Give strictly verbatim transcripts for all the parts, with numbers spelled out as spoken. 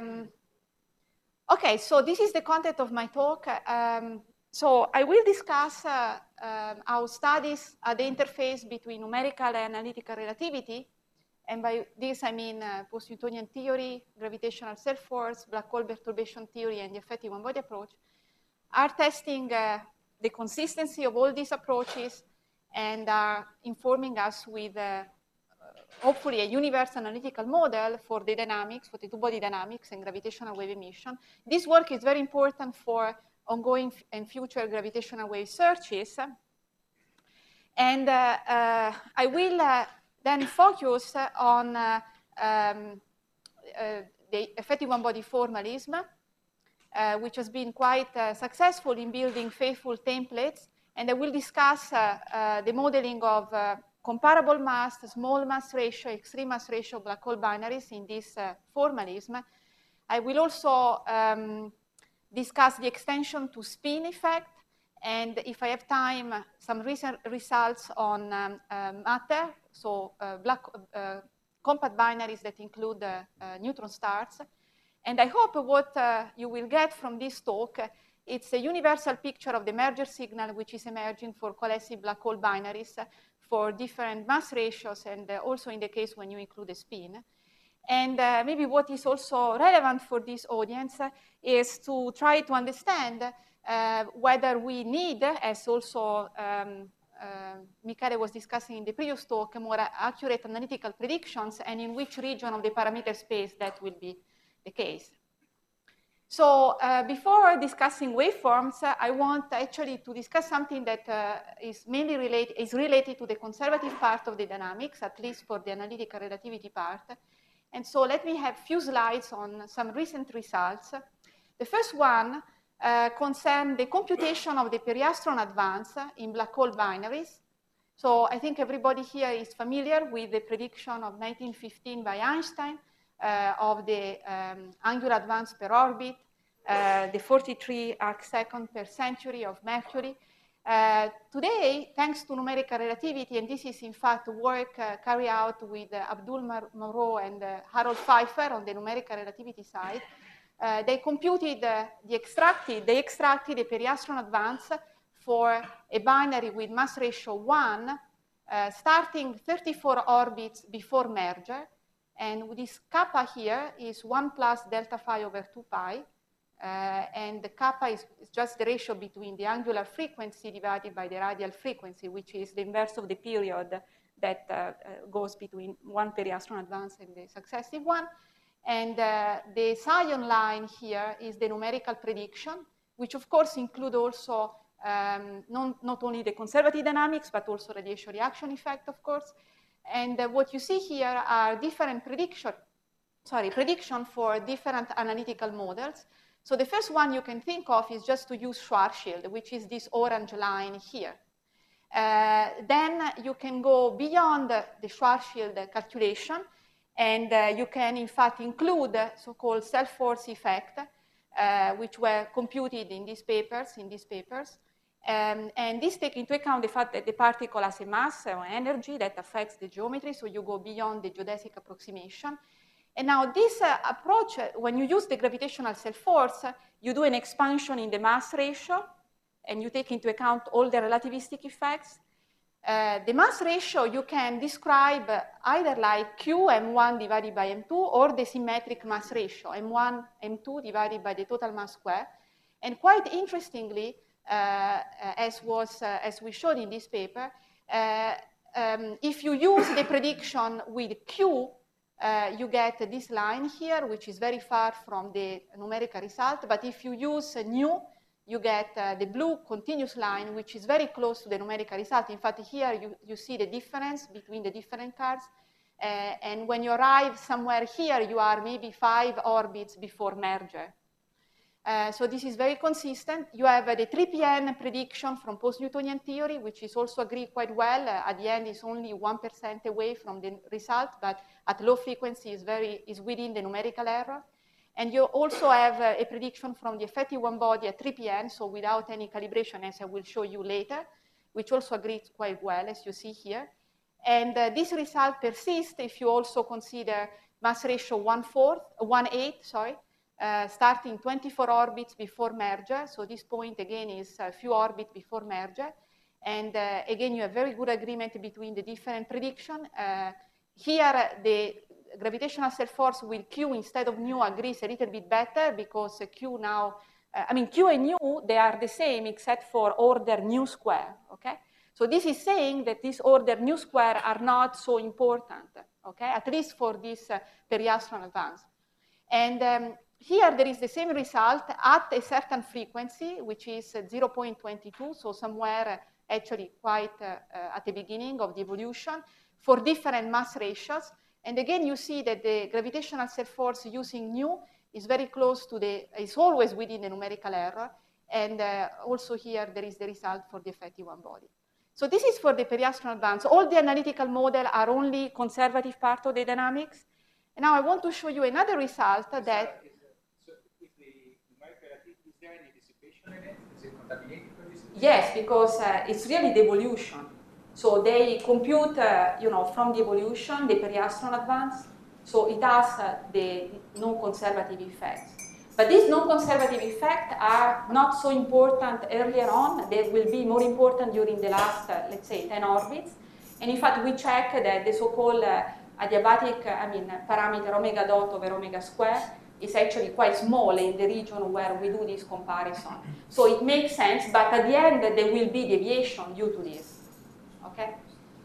Um, okay, so this is the content of my talk. Um, so I will discuss uh, um, how studies at the interface between numerical and analytical relativity, and by this I mean uh, post-Newtonian theory, gravitational self-force, black hole perturbation theory, and the effective one-body approach, are testing uh, the consistency of all these approaches and are informing us with uh, hopefully a universal analytical model for the dynamics, for the two-body dynamics and gravitational wave emission. This work is very important for ongoing and future gravitational wave searches. And uh, uh, I will uh, then focus on uh, um, uh, the effective one-body formalism, uh, which has been quite uh, successful in building faithful templates. And I will discuss uh, uh, the modeling of uh, comparable mass, small mass ratio, extreme mass ratio black hole binaries in this uh, formalism. I will also um, discuss the extension to spin effect, and if I have time, some recent results on um, uh, matter, so uh, black uh, compact binaries that include uh, uh, neutron stars. And I hope what uh, you will get from this talk, uh, it's a universal picture of the merger signal which is emerging for coalescing black hole binaries uh, for different mass ratios, and uh, also in the case when you include a spin. And uh, maybe what is also relevant for this audience uh, is to try to understand uh, whether we need, as also um, uh, Michele was discussing in the previous talk, more accurate analytical predictions, and in which region of the parameter space that will be the case. So uh, before discussing waveforms, uh, I want actually to discuss something that uh, is mainly related, is related to the conservative part of the dynamics, at least for the analytical relativity part. And so let me have a few slides on some recent results. The first one uh, concerns the computation of the periastron advance in black hole binaries. So I think everybody here is familiar with the prediction of nineteen fifteen by Einstein uh, of the um, angular advance per orbit, uh, the forty-three arc second per century of Mercury. Uh, today, thanks to numerical relativity, and this is in fact work uh, carried out with uh, Abdul Moreau and uh, Harold Pfeiffer on the numerical relativity side, uh, they computed uh, the extracted, they extracted the periastron advance for a binary with mass ratio one, uh, starting thirty-four orbits before merger, and with this kappa here is one plus delta phi over two pi. Uh, and the kappa is, is just the ratio between the angular frequency divided by the radial frequency, which is the inverse of the period that uh, uh, goes between one periastron advance and the successive one. And uh, the Zion line here is the numerical prediction, which of course include also um, non, not only the conservative dynamics, but also radiation reaction effect, of course. And uh, what you see here are different prediction, sorry, prediction for different analytical models. So the first one you can think of is just to use Schwarzschild, which is this orange line here. Uh, then you can go beyond the Schwarzschild calculation, and uh, you can in fact include so-called self-force effect, uh, which were computed in these papers, in these papers. Um, and this takes into account the fact that the particle has a mass or energy that affects the geometry, so you go beyond the geodesic approximation. And now this uh, approach, uh, when you use the gravitational self-force, uh, you do an expansion in the mass ratio, and you take into account all the relativistic effects. Uh, the mass ratio you can describe uh, either like Q M one divided by M two, or the symmetric mass ratio, M one, M two divided by the total mass square. And quite interestingly, uh, uh, as, was, uh, as we showed in this paper, uh, um, if you use the prediction with Q, Uh, you get uh, this line here, which is very far from the numerical result. But if you use uh, nu, you get uh, the blue continuous line, which is very close to the numerical result. In fact, here you, you see the difference between the different cards. Uh, and when you arrive somewhere here, you are maybe five orbits before merger. Uh, so this is very consistent. You have uh, the three P N prediction from post-Newtonian theory, which is also agreed quite well. Uh, at the end, it's only one percent away from the result, but at low frequency is, very, is within the numerical error. And you also have uh, a prediction from the effective one body at three P N, so without any calibration, as I will show you later, which also agrees quite well, as you see here. And uh, this result persists if you also consider mass ratio one fourth, one eighth, sorry, uh, starting twenty-four orbits before merger. So this point, again, is a few orbits before merger. And uh, again, you have very good agreement between the different prediction. Uh, here, the gravitational self-force with Q instead of nu agrees a little bit better because Q now, uh, I mean, Q and nu, they are the same except for order nu square, okay? So this is saying that this order nu square are not so important, okay? At least for this uh, periastron advance. And um, here there is the same result at a certain frequency, which is uh, zero point two two, so somewhere uh, actually quite uh, uh, at the beginning of the evolution, for different mass ratios. And again, you see that the gravitational self-force using nu is very close to the, is always within the numerical error. And uh, also here, there is the result for the effective one body. So this is for the periastron advance. All the analytical model are only conservative part of the dynamics. And now I want to show you another result so that... Is, so is the numerical relativity, is there any dissipation in it? Is it contaminated with dissipation? Yes, because uh, it's really the evolution. So they compute, uh, you know, from the evolution, the periastron advance. So it has uh, the non-conservative effects. But these non-conservative effects are not so important earlier on. They will be more important during the last, uh, let's say, ten orbits. And in fact, we check that the so-called uh, adiabatic, uh, I mean, parameter omega dot over omega square is actually quite small in the region where we do this comparison. So it makes sense, but at the end, there will be deviation due to this. Okay?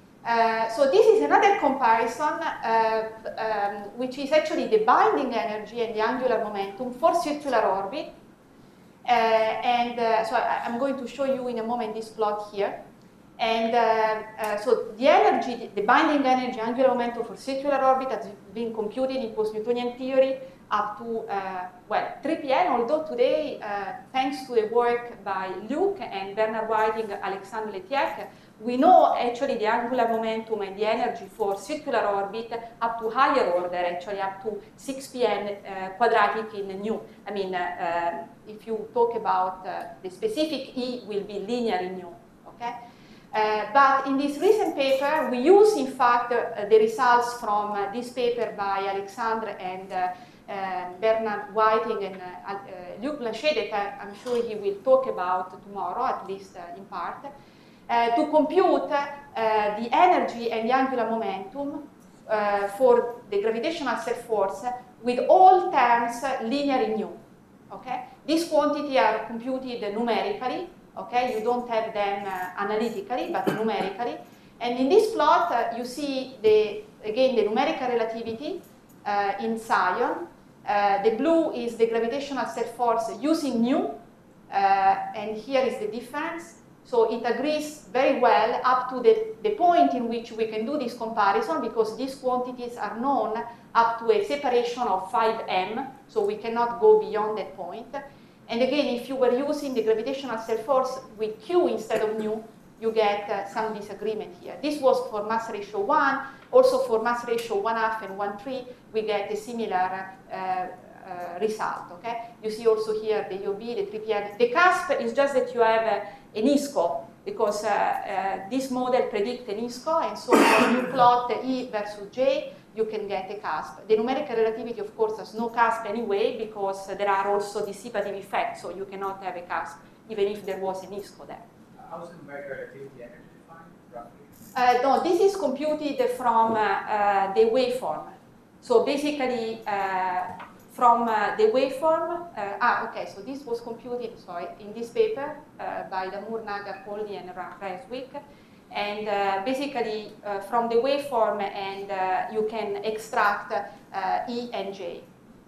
Uh, so this is another comparison, uh, um, which is actually the binding energy and the angular momentum for circular orbit. Uh, and uh, so I, I'm going to show you in a moment this plot here. And uh, uh, so the energy, the binding energy, angular momentum for circular orbit has been computed in post-Newtonian theory up to, uh, well, three P N, although today, uh, thanks to the work by Luke and Bernard Whiting, Alexandre Letiec, we know actually the angular momentum and the energy for circular orbit up to higher order, actually up to six P N uh, quadratic in nu. I mean, uh, uh, if you talk about uh, the specific E will be linear in nu, okay? Uh, but in this recent paper, we use, in fact, uh, the results from uh, this paper by Alexandre and uh, uh, Bernard Whiting and uh, uh, Luc Blanchet, that I'm sure he will talk about tomorrow, at least uh, in part, uh, to compute uh, the energy and the angular momentum uh, for the gravitational self-force with all terms linear in nu. Okay? These quantities are computed numerically. Okay, you don't have them uh, analytically, but numerically. And in this plot, uh, you see, the, again, the numerical relativity uh, in Zion. Uh, the blue is the gravitational self-force using nu, uh, and here is the difference. So it agrees very well up to the, the point in which we can do this comparison, because these quantities are known up to a separation of five M, so we cannot go beyond that point. And again, if you were using the gravitational self-force with Q instead of nu, you get uh, some disagreement here. This was for mass ratio one. Also for mass ratio one half and one three, we get a similar uh, uh, result, okay? You see also here the U B, the three P N. The cusp is just that you have uh, an I S C O, because uh, uh, this model predicts an I S C O, and so when you plot E versus J, you can get a cusp. The numerical relativity, of course, has no cusp anyway, because uh, there are also dissipative effects, so you cannot have a cusp, even if there was an I S C O there. How is the numerical relativity energy defined, roughly? Uh, no, this is computed from uh, uh, the waveform. So basically, uh, from uh, the waveform, uh, ah, okay, so this was computed, sorry, in this paper uh, by Damour, Nagar, Polly, and Reswick. And uh, basically, uh, from the waveform, and uh, you can extract uh, E and J.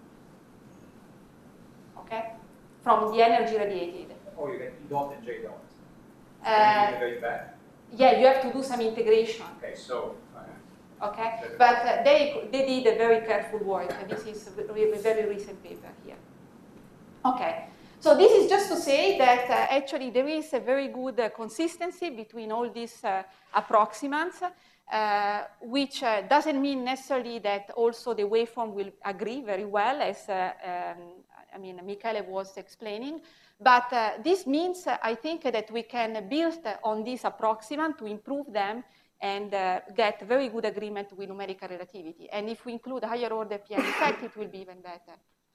Okay? From the energy radiated. Oh, you get E dot and J dot. Uh, Can you integrate back? Yeah, you have to do some integration. Okay, so. Uh, okay, but uh, they, they did a very careful work. This is a really very recent paper here. Okay, so this is just to say that uh, actually there is a very good uh, consistency between all these uh, approximants, uh, which uh, doesn't mean necessarily that also the waveform will agree very well, as uh, um, I mean, Michele was explaining. But uh, this means, uh, I think, that we can build on this approximant to improve them and uh, get very good agreement with numerical relativity. And if we include higher order P N effect, it will be even better.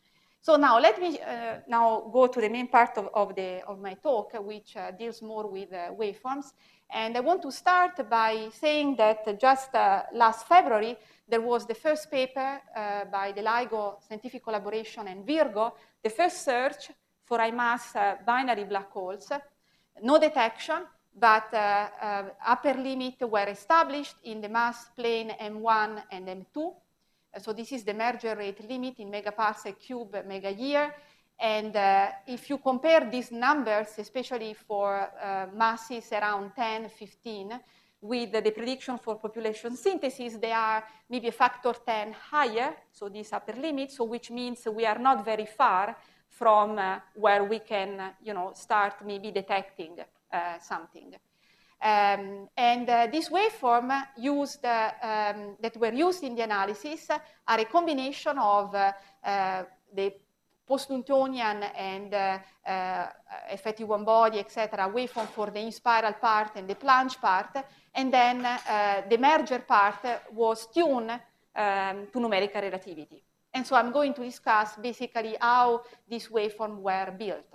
So now let me uh, now go to the main part of, of, the, of my talk, which uh, deals more with uh, waveforms. And I want to start by saying that just uh, last February, there was the first paper uh, by the LIGO Scientific Collaboration and Virgo, the first search for I mass uh, binary black holes. No detection, but uh, uh, upper limit were established in the mass plane M one and M two. So this is the merger rate limit in megaparsec cube mega year. And uh, if you compare these numbers, especially for uh, masses around ten, fifteen, with the prediction for population synthesis, they are maybe a factor ten higher, so these upper limits, so which means we are not very far from uh, where we can, uh, you know, start maybe detecting uh, something. Um, and uh, this waveform used, uh, um, that were used in the analysis are a combination of uh, uh, the post-Newtonian and uh, uh, effective one-body, et cetera, waveform for the in-spiral part and the plunge part, and then uh, the merger part was tuned um, to numerical relativity. And so I'm going to discuss basically how these waveforms were built.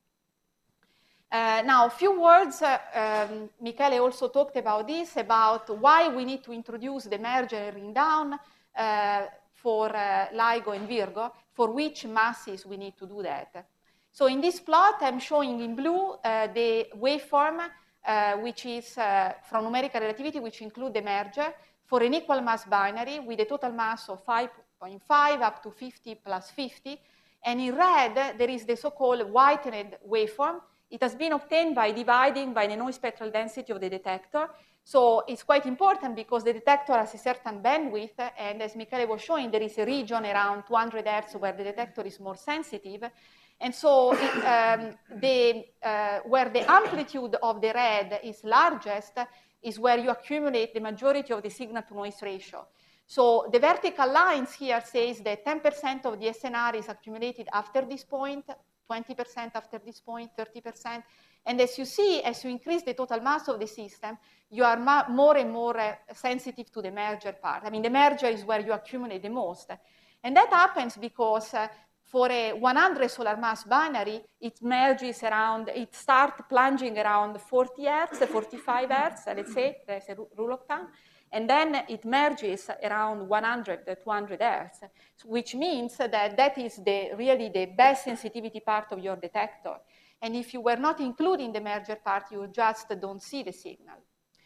Uh, now, a few words, uh, um, Michele also talked about this, about why we need to introduce the merger and ring down uh, for uh, LIGO and Virgo, for which masses we need to do that. So in this plot, I'm showing in blue uh, the waveform, uh, which is uh, from numerical relativity, which include the merger, for an equal mass binary with a total mass of five point five up to fifty plus fifty. And in red, there is the so-called whitened waveform. It has been obtained by dividing by the noise spectral density of the detector. So it's quite important because the detector has a certain bandwidth, and as Michele was showing, there is a region around two hundred hertz where the detector is more sensitive. And so it, um, the, uh, where the amplitude of the red is largest is where you accumulate the majority of the signal-to-noise ratio. So the vertical lines here says that ten percent of the S N R is accumulated after this point, twenty percent after this point, thirty percent. And as you see, as you increase the total mass of the system, you are more and more uh, sensitive to the merger part. I mean, the merger is where you accumulate the most. And that happens because uh, for a one hundred solar mass binary, it merges around, it starts plunging around forty hertz, forty-five hertz, let's say, there's a rule of thumb. And then it merges around one hundred, two hundred hertz, which means that that is the, really the best sensitivity part of your detector. And if you were not including the merger part, you just don't see the signal.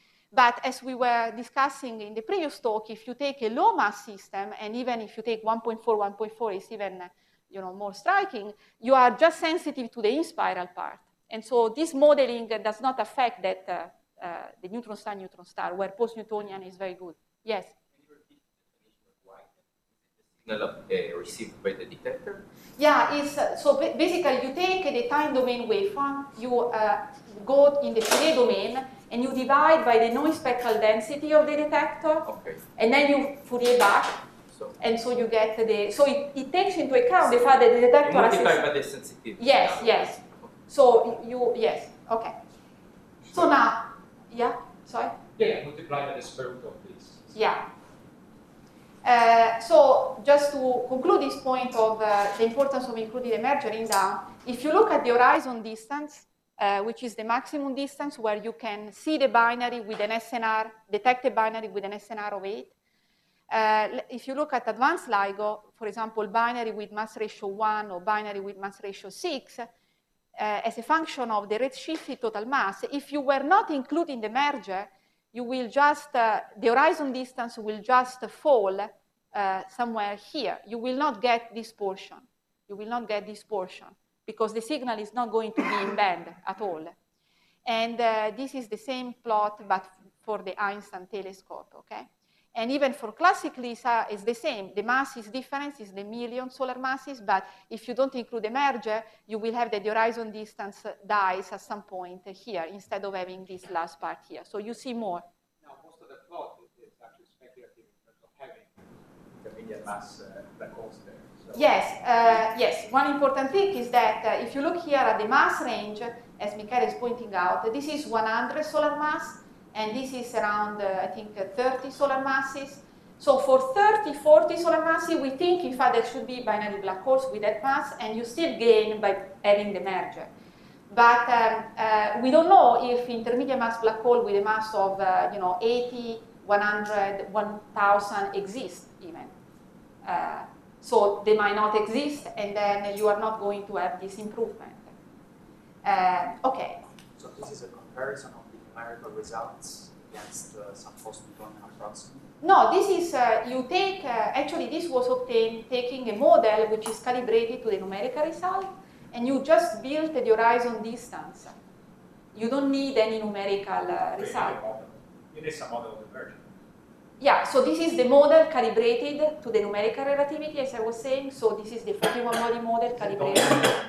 But as we were discussing in the previous talk, if you take a low mass system, and even if you take one point four, one point four is even you know, more striking, you are just sensitive to the in-spiral part. And so this modeling does not affect that uh, Uh, the neutron star, neutron star, where post-Newtonian is very good. Yes? Can you repeat the definition of white? Is it the signal uh, received by the detector? Yeah, it's, uh, so basically you take the time domain waveform, you uh, go in the Fourier domain, and you divide by the noise spectral density of the detector, okay. And then you Fourier back, so, and so you get the, so it, it takes into account the fact that the detector has... multiply by the sensitivity. Yes, yes. So you, yes, okay. So now, yeah, sorry? Yeah, multiply by the square root of this. Yeah. Uh, so just to conclude this point of uh, the importance of including the merger ring down, if you look at the horizon distance, uh, which is the maximum distance where you can see the binary with an S N R, detect a binary with an S N R of eight, uh, if you look at advanced LIGO, for example, binary with mass ratio one or binary with mass ratio six, Uh, as a function of the redshifted total mass, if you were not including the merger, you will just, uh, the horizon distance will just fall uh, somewhere here. You will not get this portion. You will not get this portion because the signal is not going to be in band at all. And uh, this is the same plot, but for the Einstein telescope, okay? And even for classic LISA, it's the same. The mass is different, it's the million solar masses, but if you don't include the merger, you will have that the horizon distance dies at some point here instead of having this last part here. So you see more. Now, most of the plot is actually speculative in terms of having intermediate mass uh, black holes there. So yes, uh, yes. One important thing is that uh, if you look here at the mass range, as Michele is pointing out, this is one hundred solar mass, and this is around, uh, I think, uh, thirty solar masses. So for thirty, forty solar masses, we think in fact there should be binary black holes with that mass, and you still gain by having the merger. But um, uh, we don't know if intermediate mass black hole with a mass of uh, you know eighty, one hundred, one thousand exist even. Uh, so they might not exist, and then you are not going to have this improvement. Uh, okay. So this is a comparison of the numerical results against uh, some post-Newtonian approximate? No, this is, uh, you take, uh, actually this was obtained taking a model which is calibrated to the numerical result, and you just built the horizon distance. You don't need any numerical uh, result. It is a model of the merger. Yeah, so this is the model calibrated to the numerical relativity, as I was saying. So this is the forty-one body model calibrated.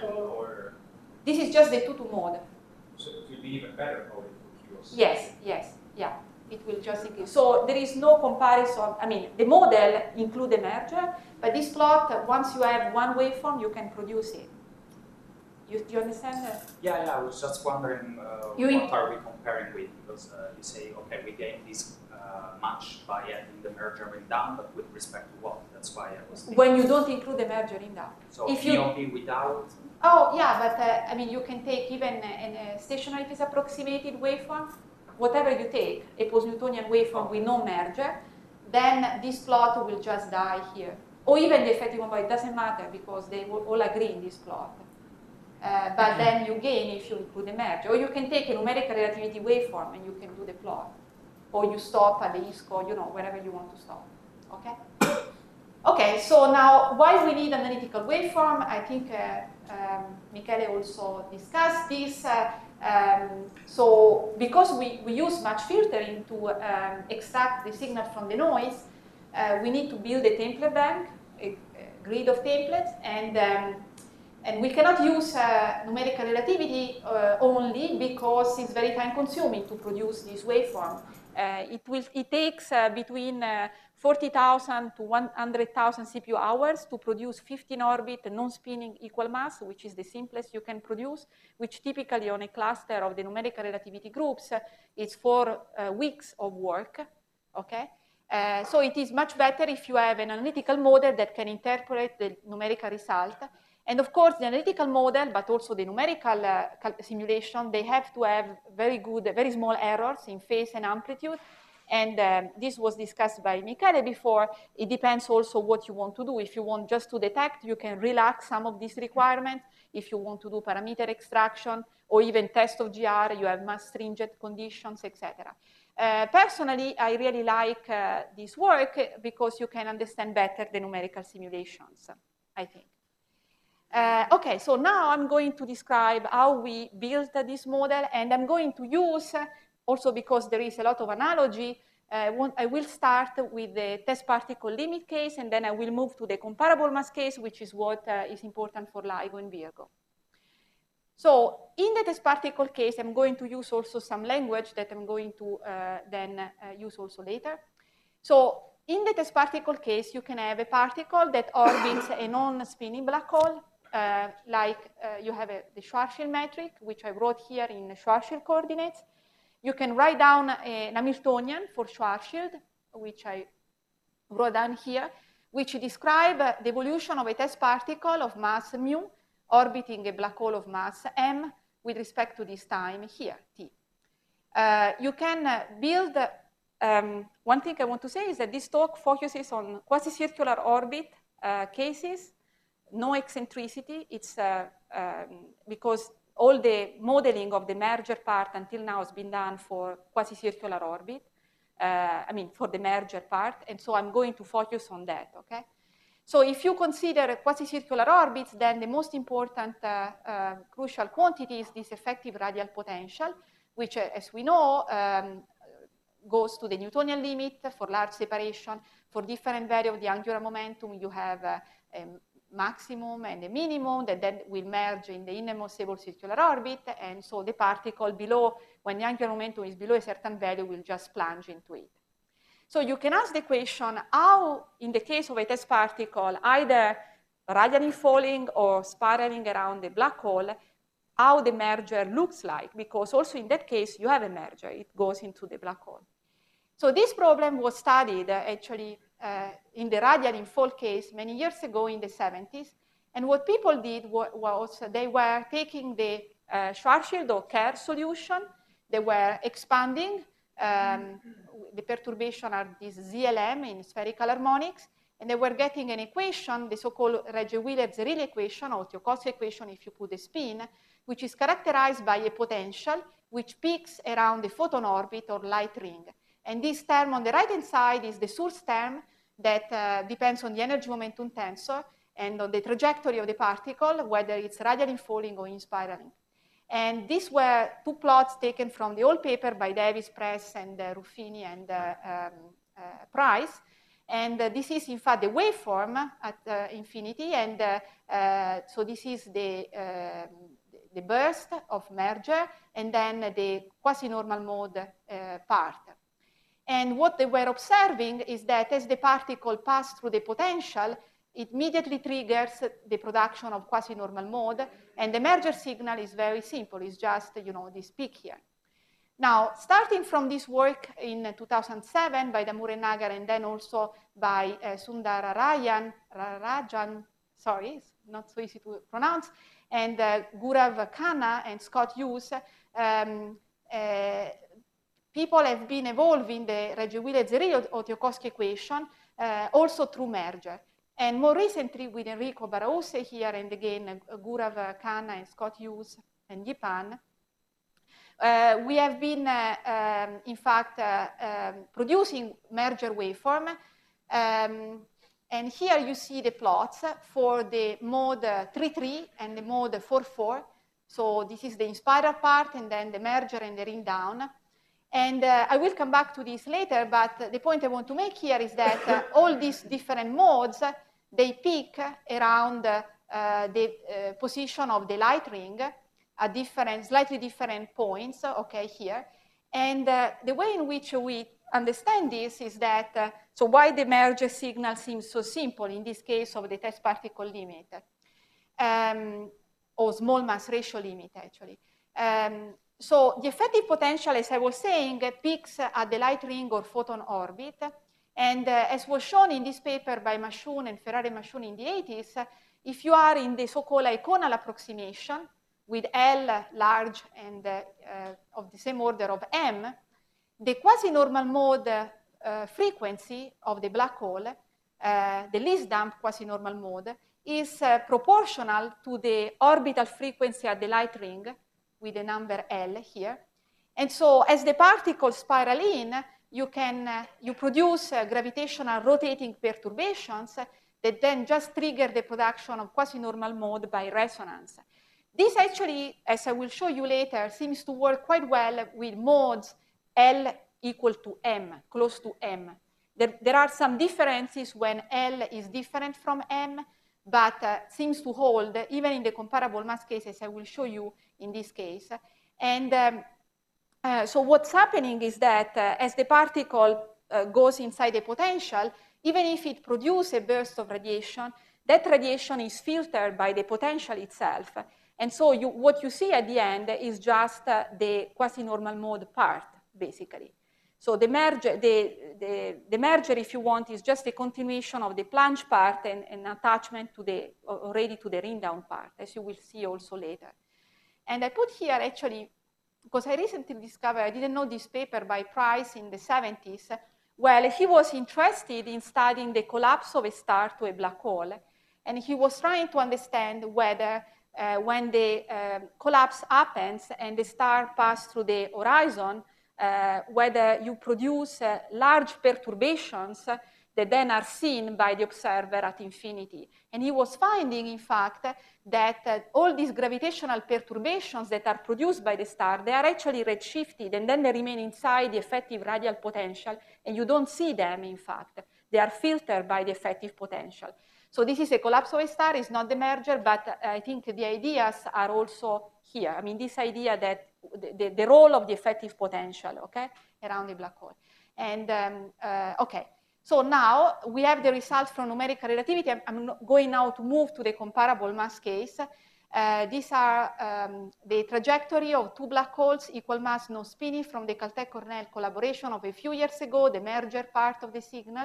Or this is just the two two model. so it will be even better going to Q O C. Yes, yes, yeah. It will just include. So there is no comparison. I mean, the model include the merger, but this plot, once you have one waveform, you can produce it. You, do you understand that? Yeah, yeah. I was just wondering uh, You what are we comparing with? Because uh, you say, okay, we gain this uh, much by adding the merger ring down, but with respect to what? That's why I was thinking. When you don't include the merger in down. So if P you O P without. Oh yeah, but uh, I mean, you can take even a, a stationary phase approximated waveform, whatever you take, a post-Newtonian waveform with no merger, then this plot will just die here. Or even the effective one, but it doesn't matter because they will all agree in this plot. Uh, but then you gain if you include the merger. Or you can take a numerical relativity waveform and you can do the plot. Or you stop at the ISCO, you know, wherever you want to stop. Okay? Okay, so now why we need analytical waveform? I think uh, um, Michele also discussed this. Uh, um, so because we, we use much filtering to um, extract the signal from the noise, uh, we need to build a template bank, a, a grid of templates, and um, and we cannot use uh, numerical relativity uh, only because it's very time consuming to produce this waveform. Uh, it, will, it takes uh, between uh, forty thousand to one hundred thousand C P U hours to produce fifteen orbit non-spinning equal mass, which is the simplest you can produce, which typically on a cluster of the numerical relativity groups uh, is four uh, weeks of work, okay? Uh, so it is much better if you have an analytical model that can interpret the numerical result. And of course, the analytical model, but also the numerical uh, simulation, they have to have very good, very small errors in phase and amplitude. And um, this was discussed by Michele before. It depends also what you want to do. If you want just to detect, you can relax some of these requirements. If you want to do parameter extraction or even test of G R, you have mass stringent conditions, et cetera. Uh, personally, I really like uh, this work because you can understand better the numerical simulations, I think. Uh, okay, so now I'm going to describe how we built uh, this model, and I'm going to use, uh, also because there is a lot of analogy, uh, one, I will start with the test particle limit case, and then I will move to the comparable mass case, which is what uh, is important for LIGO and Virgo. So in the test particle case, I'm going to use also some language that I'm going to uh, then uh, use also later. So in the test particle case, you can have a particle that orbits a non-spinning black hole, uh, like uh, you have a, the Schwarzschild metric, which I wrote here in Schwarzschild coordinates. You can write down a, an Hamiltonian for Schwarzschild, which I wrote down here, which describe uh, the evolution of a test particle of mass mu orbiting a black hole of mass m with respect to this time here, t. Uh, you can uh, build, uh, um, one thing I want to say is that this talk focuses on quasi-circular orbit uh, cases, no eccentricity. It's uh, um, because all the modeling of the merger part until now has been done for quasi-circular orbit, uh, I mean, for the merger part, and so I'm going to focus on that, okay? So if you consider quasi-circular orbits, then the most important uh, uh, crucial quantity is this effective radial potential, which, uh, as we know, um, goes to the Newtonian limit for large separation. For different value of the angular momentum, you have uh, a maximum and a minimum that then will merge in the innermost stable circular orbit, and so the particle below, when the angular momentum is below a certain value, will just plunge into it. So you can ask the question, how, in the case of a test particle, either radially falling or spiraling around the black hole, how the merger looks like, because also in that case, you have a merger. It goes into the black hole. So this problem was studied, uh, actually, uh, in the radial infall case many years ago in the seventies. And what people did was they were taking the uh, Schwarzschild or Kerr solution, they were expanding, um, the perturbation are this Z L M in spherical harmonics, and they were getting an equation, the so-called Regge-Wheeler-Zerilli equation, or Tiokovsky equation if you put a spin, which is characterized by a potential which peaks around the photon orbit or light ring. And this term on the right-hand side is the source term that uh, depends on the energy momentum tensor and on the trajectory of the particle, whether it's radial infalling or in spiraling. And these were two plots taken from the old paper by Davis, Press, and uh, Ruffini and uh, um, uh, Price. And uh, this is, in fact, the waveform at uh, infinity. And uh, uh, so this is the, uh, the burst of merger, and then the quasi-normal mode uh, part. And what they were observing is that as the particle passed through the potential, it immediately triggers the production of quasi-normal mode, and the merger signal is very simple. It's just, you know, this peak here. Now, starting from this work in two thousand seven by Damour and Nagar, and then also by uh, Sundar Rajan, Rajan, sorry, it's not so easy to pronounce, and uh, Gaurav Khanna and Scott Hughes, um, uh, people have been evolving the Regge-Wheeler-Zerilli or Tiokovsky equation uh, also through merger. And more recently, with Enrico Barause here, and again, uh, Gaurav Khanna and Scott Hughes and Yipan, uh, we have been, uh, um, in fact, uh, um, producing merger waveform. Um, and here you see the plots for the mode three three and the mode four four. So this is the inspiral part, and then the merger and the ring down. And uh, I will come back to this later, but the point I want to make here is that uh, all these different modes, they peak around uh, the uh, position of the light ring at different, slightly different points, okay, here. And uh, the way in which we understand this is that, uh, so why the merger signal seems so simple in this case of the test particle limit, um, or small mass ratio limit, actually. Um, so the effective potential, as I was saying, peaks at the light ring or photon orbit. And uh, as was shown in this paper by Machoun and Ferrari Machoun in the eighties, uh, if you are in the so-called iconal approximation with L large and uh, uh, of the same order of M, the quasi-normal mode uh, frequency of the black hole, uh, the least damped quasi-normal mode, is uh, proportional to the orbital frequency at the light ring with the number L here. And so as the particles spiral in, you can uh, you produce uh, gravitational rotating perturbations that then just trigger the production of quasi-normal mode by resonance. This actually, as I will show you later, seems to work quite well with modes L equal to M, close to M. There, there are some differences when L is different from M, but uh, seems to hold even in the comparable mass cases I will show you in this case. And um, Uh, so what's happening is that uh, as the particle uh, goes inside the potential, even if it produces a burst of radiation, that radiation is filtered by the potential itself. And so you, what you see at the end is just uh, the quasi-normal mode part, basically. So the merger, the, the, the merger, if you want, is just a continuation of the plunge part and an attachment to the, already to the ring down part, as you will see also later. And I put here actually, because I recently discovered, I didn't know this paper by Price in the seventies. Well, he was interested in studying the collapse of a star to a black hole. And he was trying to understand whether uh, when the uh, collapse happens and the star passes through the horizon, uh, whether you produce uh, large perturbations uh, that then are seen by the observer at infinity. And he was finding, in fact, that uh, all these gravitational perturbations that are produced by the star, they are actually redshifted, and then they remain inside the effective radial potential, and you don't see them, in fact. They are filtered by the effective potential. So this is a collapse of a star, it's not the merger, but uh, I think the ideas are also here. I mean, this idea that the, the, the role of the effective potential, okay, around the black hole. And, um, uh, okay. So now we have the results from numerical relativity. I'm, I'm going now to move to the comparable mass case. Uh, these are um, the trajectory of two black holes, equal mass, no spinning, from the Caltech-Cornell collaboration of a few years ago, the merger part of the signal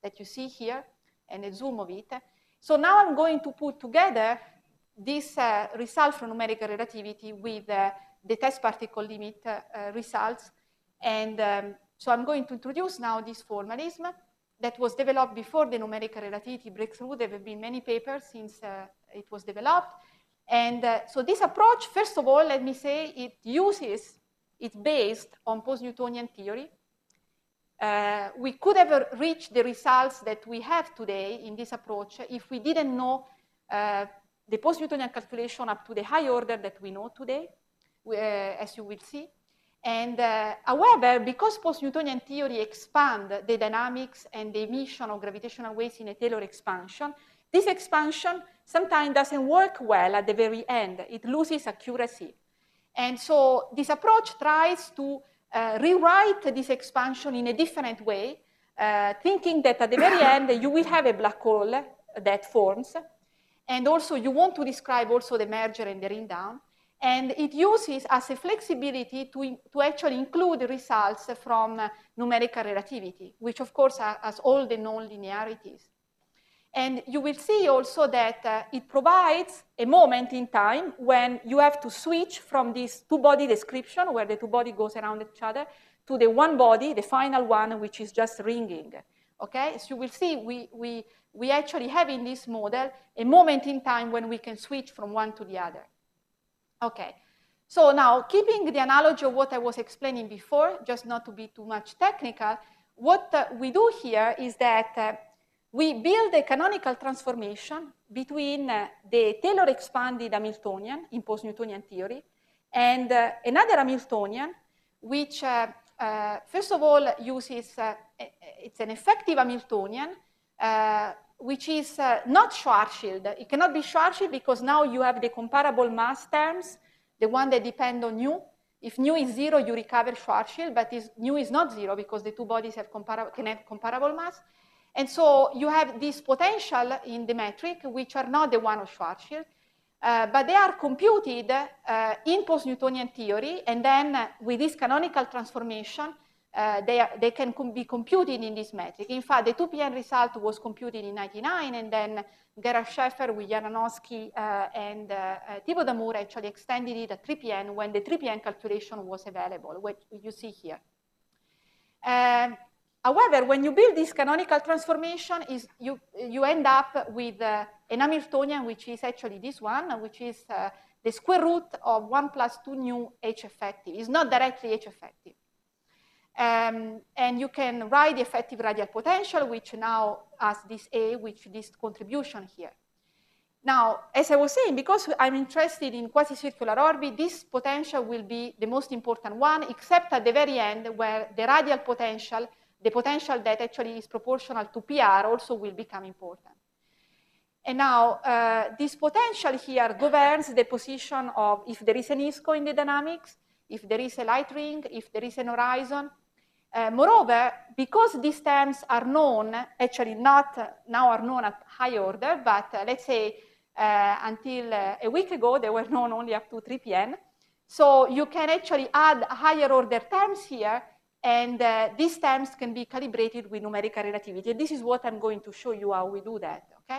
that you see here and a zoom of it. So now I'm going to put together this uh, result from numerical relativity with uh, the test particle limit uh, uh, results. And um, so I'm going to introduce now this formalism that was developed before the numerical relativity breakthrough. There have been many papers since uh, it was developed. And uh, so this approach, first of all, let me say, it uses, it's based on post-Newtonian theory. Uh, we could have reached the results that we have today in this approach if we didn't know uh, the post-Newtonian calculation up to the high order that we know today, uh, as you will see. And uh, however, because post-Newtonian theory expand the dynamics and the emission of gravitational waves in a Taylor expansion, this expansion sometimes doesn't work well at the very end. It loses accuracy. And so this approach tries to uh, rewrite this expansion in a different way, uh, thinking that at the very end you will have a black hole that forms. And also you want to describe also the merger and the ring down. And it uses as a flexibility to, to actually include results from uh, numerical relativity, which of course are, has all the known linearities. And you will see also that uh, it provides a moment in time when you have to switch from this two-body description, where the two body goes around each other, to the one body, the final one, which is just ringing. Okay, so you will see we, we, we actually have in this model a moment in time when we can switch from one to the other. Okay, so now keeping the analogy of what I was explaining before, just not to be too much technical, what uh, we do here is that uh, we build a canonical transformation between uh, the Taylor expanded Hamiltonian in post-Newtonian theory and uh, another Hamiltonian, which uh, uh, first of all uses, uh, it's an effective Hamiltonian, uh, which is uh, not Schwarzschild. It cannot be Schwarzschild because now you have the comparable mass terms, the one that depend on nu. If nu is zero, you recover Schwarzschild, but is, nu is not zero because the two bodies have can have comparable mass. And so you have this potential in the metric, which are not the one of Schwarzschild, uh, but they are computed uh, in post-Newtonian theory, and then uh, with this canonical transformation, uh, they, are, they can com be computed in this metric. In fact, the two P N result was computed in ninety-nine, and then Gerhard Schäfer with Jaranowski uh, and uh, uh, Thibaut Damour actually extended it at three P N when the three P N calculation was available, which you see here. Um, However, when you build this canonical transformation, is you, you end up with uh, an Hamiltonian, which is actually this one, which is uh, the square root of one plus two nu H effective. It's not directly H effective. Um, and you can write the effective radial potential, which now has this A, which this contribution here. Now, as I was saying, because I'm interested in quasi-circular orbit, this potential will be the most important one, except at the very end, where the radial potential, the potential that actually is proportional to P R, also will become important. And now, uh, this potential here governs the position of if there is an ISCO in the dynamics, if there is a light ring, if there is an horizon. Uh, moreover, because these terms are known, actually not uh, now are known at high order, but uh, let's say uh, until uh, a week ago, they were known only up to three P N. So you can actually add higher order terms here, and uh, these terms can be calibrated with numerical relativity. And this is what I'm going to show you how we do that, okay?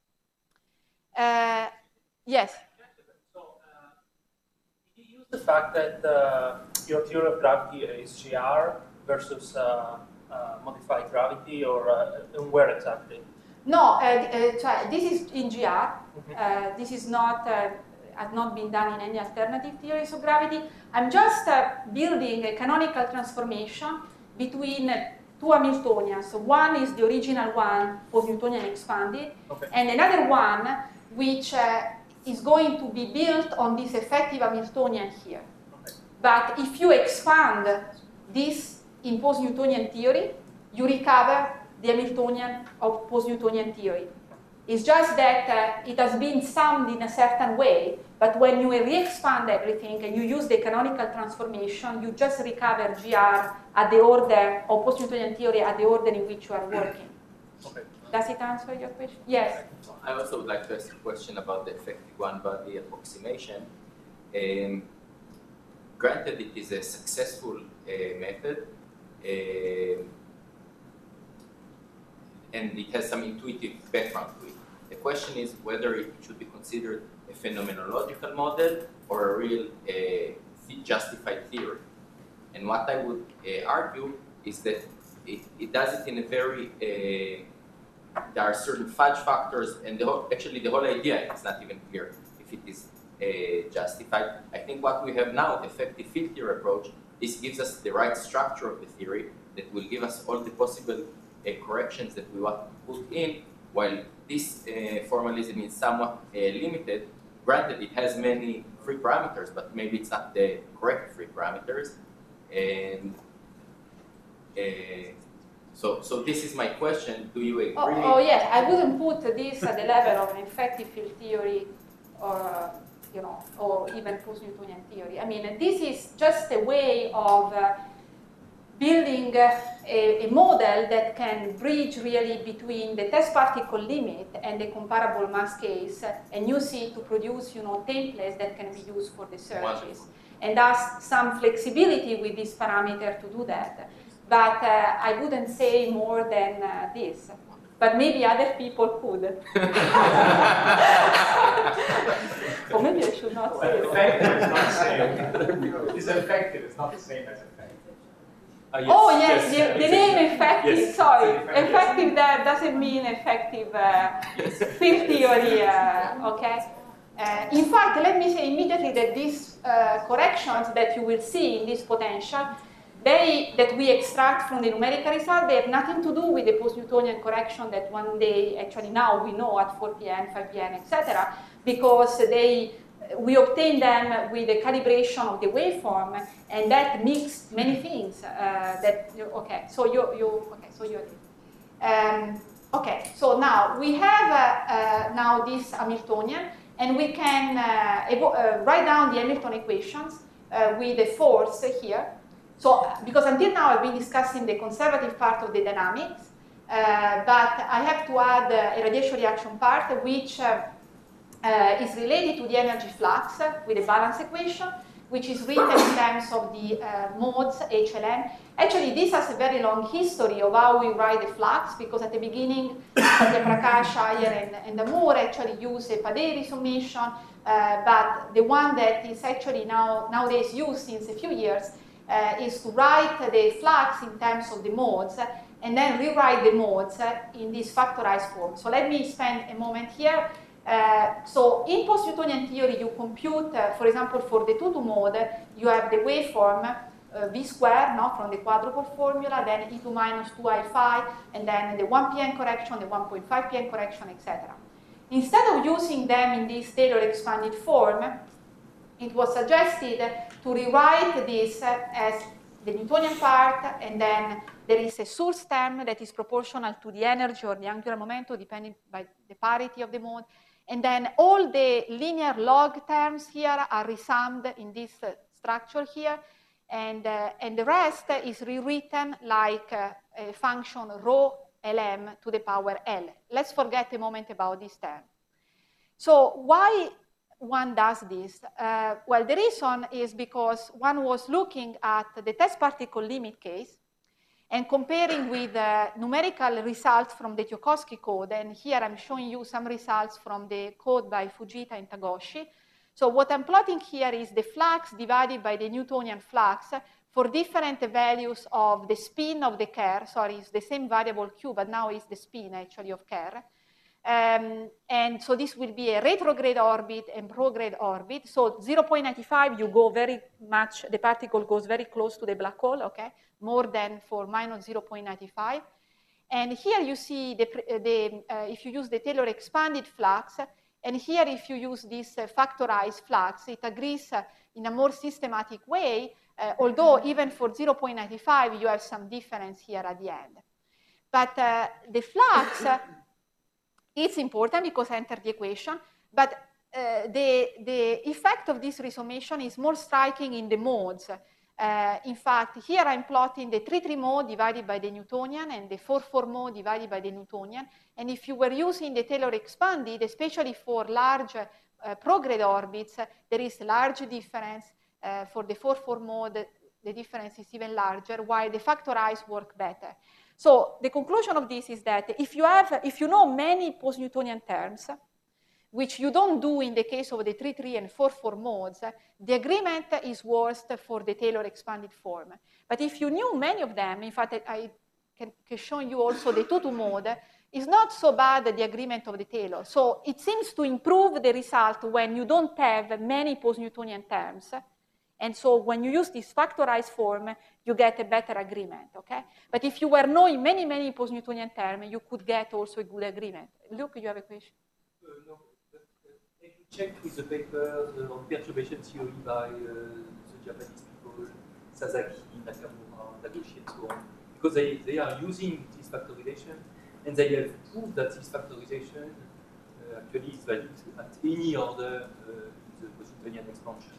Uh, yes? So, uh, did you use the fact that uh, your theory of gravity is G R versus uh, uh, modified gravity, or uh, where exactly? No, uh, uh, so this is in G R. Mm-hmm. uh, this is not, uh, has not been done in any alternative theories of gravity. I'm just uh, building a canonical transformation between uh, two Hamiltonians. So one is the original one, post-Newtonian expanded, okay, and another one which uh, is going to be built on this effective Hamiltonian here. Okay. But if you expand this in post-Newtonian theory, you recover the Hamiltonian of post-Newtonian theory. It's just that uh, it has been summed in a certain way, but when you re-expand everything and you use the canonical transformation, you just recover G R at the order of post-Newtonian theory at the order in which you are working. Okay. Does it answer your question? Yes. I also would like to ask a question about the effective one-body approximation. Um, granted, it is a successful uh, method, uh, and it has some intuitive background to it. The question is whether it should be considered a phenomenological model or a real uh, justified theory. And what I would uh, argue is that it, it does it in a very, uh, there are certain fudge factors, and the whole, actually the whole idea is not even clear if it is uh, justified. I think what we have now, the effective field theory approach, this gives us the right structure of the theory that will give us all the possible uh, corrections that we want to put in, while this uh, formalism is somewhat uh, limited. Granted, it has many free parameters, but maybe it's not the correct free parameters. And uh, so, so this is my question. Do you agree? Oh, oh yes, I wouldn't put this at the level of an effective field theory, or you know, or even post-Newtonian theory. I mean, this is just a way of uh, building uh, a, a model that can bridge really between the test particle limit and the comparable mass case, and use it to produce, you know, templates that can be used for the searches. Wonderful. And thus some flexibility with this parameter to do that. But uh, I wouldn't say more than uh, this. But maybe other people could. Or maybe I should not Well, say effective is not the same. It's effective, it's not the same as effective. Uh, yes, Oh yes, yes, the, yes, the name effective, yes. sorry. Effective. Effective there doesn't mean effective uh, field theory, uh, okay? Uh, in fact, let me say immediately that these uh, corrections that you will see in this potential, they, that we extract from the numerical result, they have nothing to do with the post-Newtonian correction that one day, actually now we know at four P N, five P N, et cetera, because they, we obtain them with the calibration of the waveform, and that mixed many things. Uh, that okay, so you you okay, so you. Um, okay, so now we have uh, uh, now this Hamiltonian. And we can uh, uh, write down the Hamilton equations uh, with the force here. So, because until now I've been discussing the conservative part of the dynamics, uh, but I have to add uh, a radiation reaction part, which uh, uh, is related to the energy flux uh, with the balance equation, which is written in terms of the uh, modes H L M. Actually, this has a very long history of how we write the flux, because at the beginning, Satyaprakash, Iyer, and, and Amour actually use a Paderi summation, uh, but the one that is actually now nowadays used since a few years uh, is to write the flux in terms of the modes, and then rewrite the modes uh, in this factorized form. So let me spend a moment here. Uh, so in post-Newtonian theory, you compute, uh, for example, for the two two mode, you have the waveform uh, v squared, no, from the quadruple formula, then e two minus two i phi, and then the one P N correction, the one point five P N correction, et cetera. Instead of using them in this Taylor expanded form, it was suggested to rewrite this uh, as the Newtonian part, and then there is a source term that is proportional to the energy or the angular momentum, depending by the parity of the mode. And then all the linear log terms here are resummed in this uh, structure here, and, uh, and the rest is rewritten like uh, a function rho Lm to the power L. Let's forget a moment about this term. So why one does this? Uh, well, the reason is because one was looking at the test particle limit case and comparing with uh, numerical results from the Tchaikovsky code. And here I'm showing you some results from the code by Fujita and Tagoshi. So what I'm plotting here is the flux divided by the Newtonian flux for different values of the spin of the Kerr. Sorry, it's the same variable Q, but now it's the spin actually of Kerr. Um, and so this will be a retrograde orbit and prograde orbit. So zero point nine five, you go very much, the particle goes very close to the black hole, okay? More than for minus zero point nine five. And here you see, the, the, uh, if you use the Taylor expanded flux, and here if you use this uh, factorized flux, it agrees uh, in a more systematic way, uh, although even for zero point nine five, you have some difference here at the end. But uh, the flux, uh, it's important because I entered the equation, but uh, the, the effect of this resummation is more striking in the modes. Uh, in fact, here I'm plotting the three three mode divided by the Newtonian and the four four mode divided by the Newtonian. And if you were using the Taylor expanded, especially for large uh, prograde orbits, uh, there is a large difference. Uh, for the four four mode, the difference is even larger, while the factorized work better. So the conclusion of this is that if you have, if you know many post-Newtonian terms, which you don't do in the case of the three three and four four modes, the agreement is worst for the Taylor expanded form. But if you knew many of them, in fact, I can, can show you also the two two mode, it's not so bad the agreement of the Taylor. So it seems to improve the result when you don't have many post-Newtonian terms. And so when you use this factorized form, you get a better agreement, okay? But if you were knowing many, many post-Newtonian terms, you could get also a good agreement. Luke, you have a question? Uh, no, but uh, have you checked with the papers uh, on perturbation theory by uh, the Japanese people, Sasaki, Nakamura, Tagoshi, and so on? Because they, they are using this factorization, and they have proved that this factorization uh, actually is valid at any order uh, in the post-Newtonian expansion.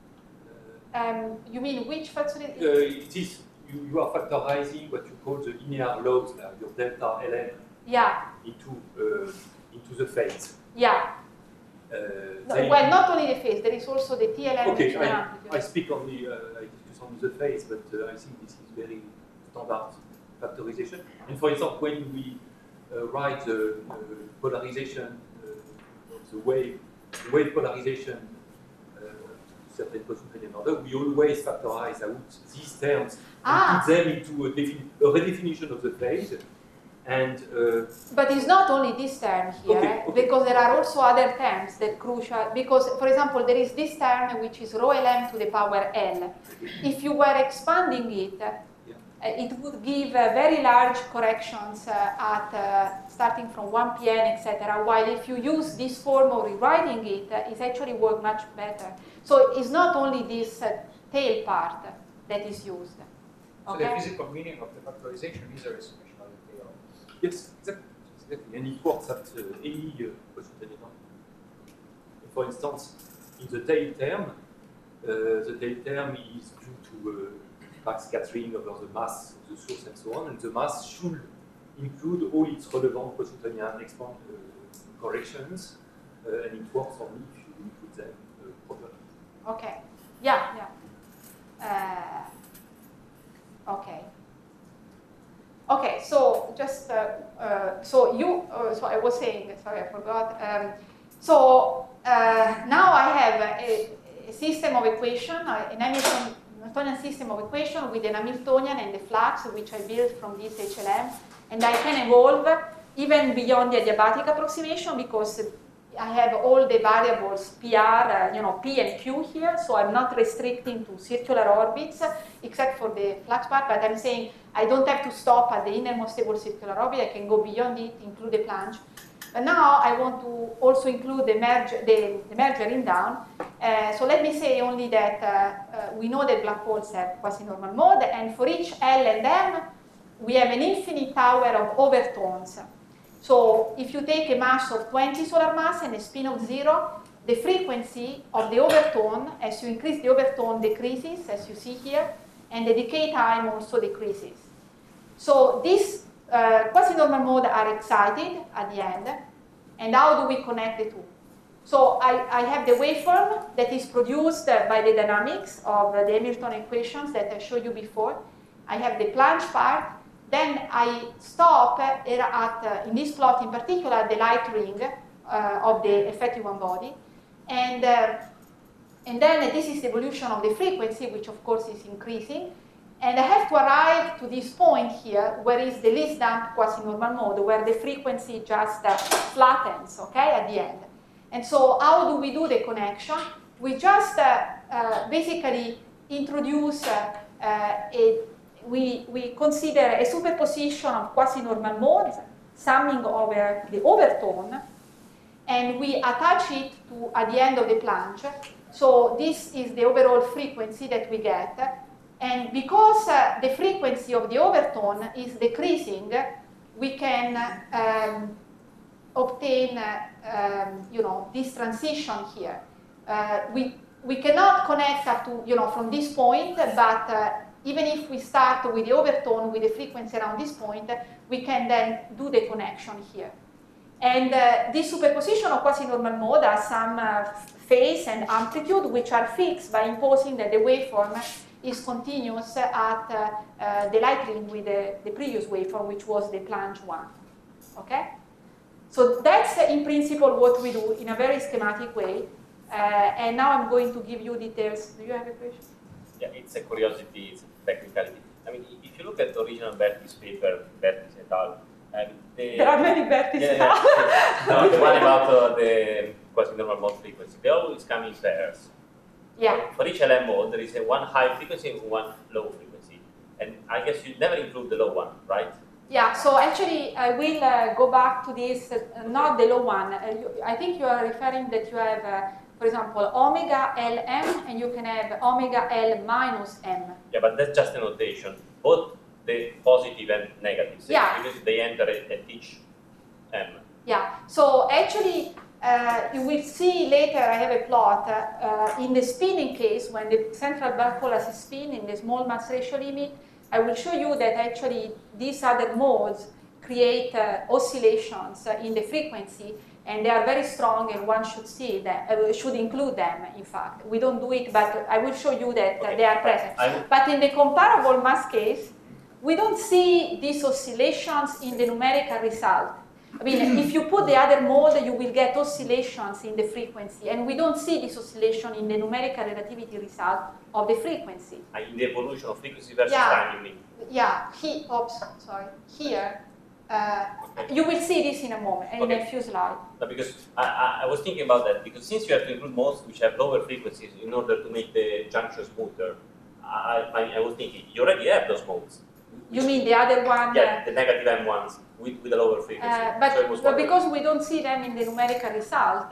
Um, you mean which factorization? Uh, it is, you, you are factorizing what you call the linear loads, uh, your delta Ln, yeah. into, uh, into the phase. Yeah. Uh, no, they, well, not only the phase, there is also the T L M. Okay, I, I speak only, uh, I discuss only the phase, but uh, I think this is very standard factorization. And for example, when we uh, write the uh, polarization uh, of the wave, the wave polarization, certain post-Newtonian order, we always factorize out these terms ah. and put them into a, a redefinition of the phase. And uh, but it's not only this term here, okay, okay. because there are also other terms that are crucial. Because, for example, there is this term which is rho Lm to the power L. If you were expanding it, yeah. uh, it would give uh, very large corrections uh, at uh, starting from one P N, et cetera. While if you use this form of rewriting it, uh, it actually works much better. So it's not only this uh, tail part that is used. Okay? So the physical meaning of the factorization is a resummation of the tail. yes, exactly, exactly. And it works at uh, any uh, post-Newtonian order. For instance, in the tail term, uh, the tail term is due to uh, backscattering over the mass of the source and so on, and the mass should include all its relevant post-Newtonian expand uh, corrections, uh, and it works only if you include them uh, properly. Okay. Yeah, yeah. Uh, okay. Okay, so just, uh, uh, so you, uh, so I was saying, sorry, I forgot. Um, so uh, now I have a, a system of equation, uh, an Hamilton, Hamiltonian system of equation with an Hamiltonian and the flux, which I built from this H L M, and I can evolve even beyond the adiabatic approximation because I have all the variables P R, uh, you know, P and Q here, so I'm not restricting to circular orbits, except for the flux part, but I'm saying I don't have to stop at the innermost stable circular orbit, I can go beyond it, include the Planck. But now I want to also include the, merge, the, the merger in down. Uh, so let me say only that uh, uh, we know that black holes have quasi-normal mode, and for each L and M, we have an infinite tower of overtones. So if you take a mass of twenty solar mass and a spin of zero, the frequency of the overtone, as you increase the overtone, decreases, as you see here, and the decay time also decreases. So these uh, quasi-normal modes are excited at the end, and how do we connect the two? So I, I have the waveform that is produced by the dynamics of the Hamiltonian equations that I showed you before. I have the Planck part. Then I stop at, uh, in this plot in particular, the light ring uh, of the effective one body. And, uh, and then this is the evolution of the frequency, which of course is increasing. And I have to arrive to this point here, where is the least damped quasi-normal mode, where the frequency just uh, flattens, okay, at the end. And so how do we do the connection? We just uh, uh, basically introduce uh, uh, a We, we consider a superposition of quasi-normal modes summing over the overtone, and we attach it to at the end of the Planck. So this is the overall frequency that we get. And because uh, the frequency of the overtone is decreasing, we can um, obtain uh, um, you know, this transition here. Uh, we, we cannot connect up to, you know, from this point, but uh, even if we start with the overtone, with the frequency around this point, we can then do the connection here. And uh, this superposition of quasi-normal mode has some uh, phase and amplitude, which are fixed by imposing that the waveform is continuous at uh, uh, the light ring with the, the previous waveform, which was the plunge one. Okay? So that's uh, in principle what we do in a very schematic way. Uh, and now I'm going to give you details. Do you have a question? Yeah, it's a curiosity, it's a technicality. I mean, if you look at the original Bertis paper, Bertis et al., and they, there are many Bertis. Yeah, yeah. No, the one about uh, the quasi-normal mode frequency, they always come in pairs. Yeah. For each L M mode, there is a one high frequency and one low frequency. And I guess you never include the low one, right? Yeah, so actually I will uh, go back to this, uh, not the low one. Uh, you, I think you are referring that you have, uh, for example, omega L M, and you can have omega L minus M. Yeah, but that's just a notation. Both the positive and negative, yeah. Because they enter at, at each M. Yeah, so actually uh, you will see later, I have a plot, uh, in the spinning case, when the central black hole has a spin in the small mass ratio limit, I will show you that actually these other modes create uh, oscillations uh, in the frequency, and they are very strong, and one should see them, uh, should include them, in fact. We don't do it, but I will show you that okay. uh, they are present. But in the comparable mass case, we don't see these oscillations in the numerical result. I mean, if you put the other mode, you will get oscillations in the frequency, and we don't see this oscillation in the numerical relativity result of the frequency. In the evolution of frequency versus yeah. time, you mean? Yeah, he, oops, sorry, here, uh, okay. you will see this in a moment, in okay. a few slides. No, because I, I, I was thinking about that, because since you have to include modes which have lower frequencies in order to make the junction smoother, I, I, I was thinking, you already have those modes. You mean the other one? Yeah, uh, the negative M ones with, with a lower frequency. Uh, but, so but because we don't see them in the numerical result,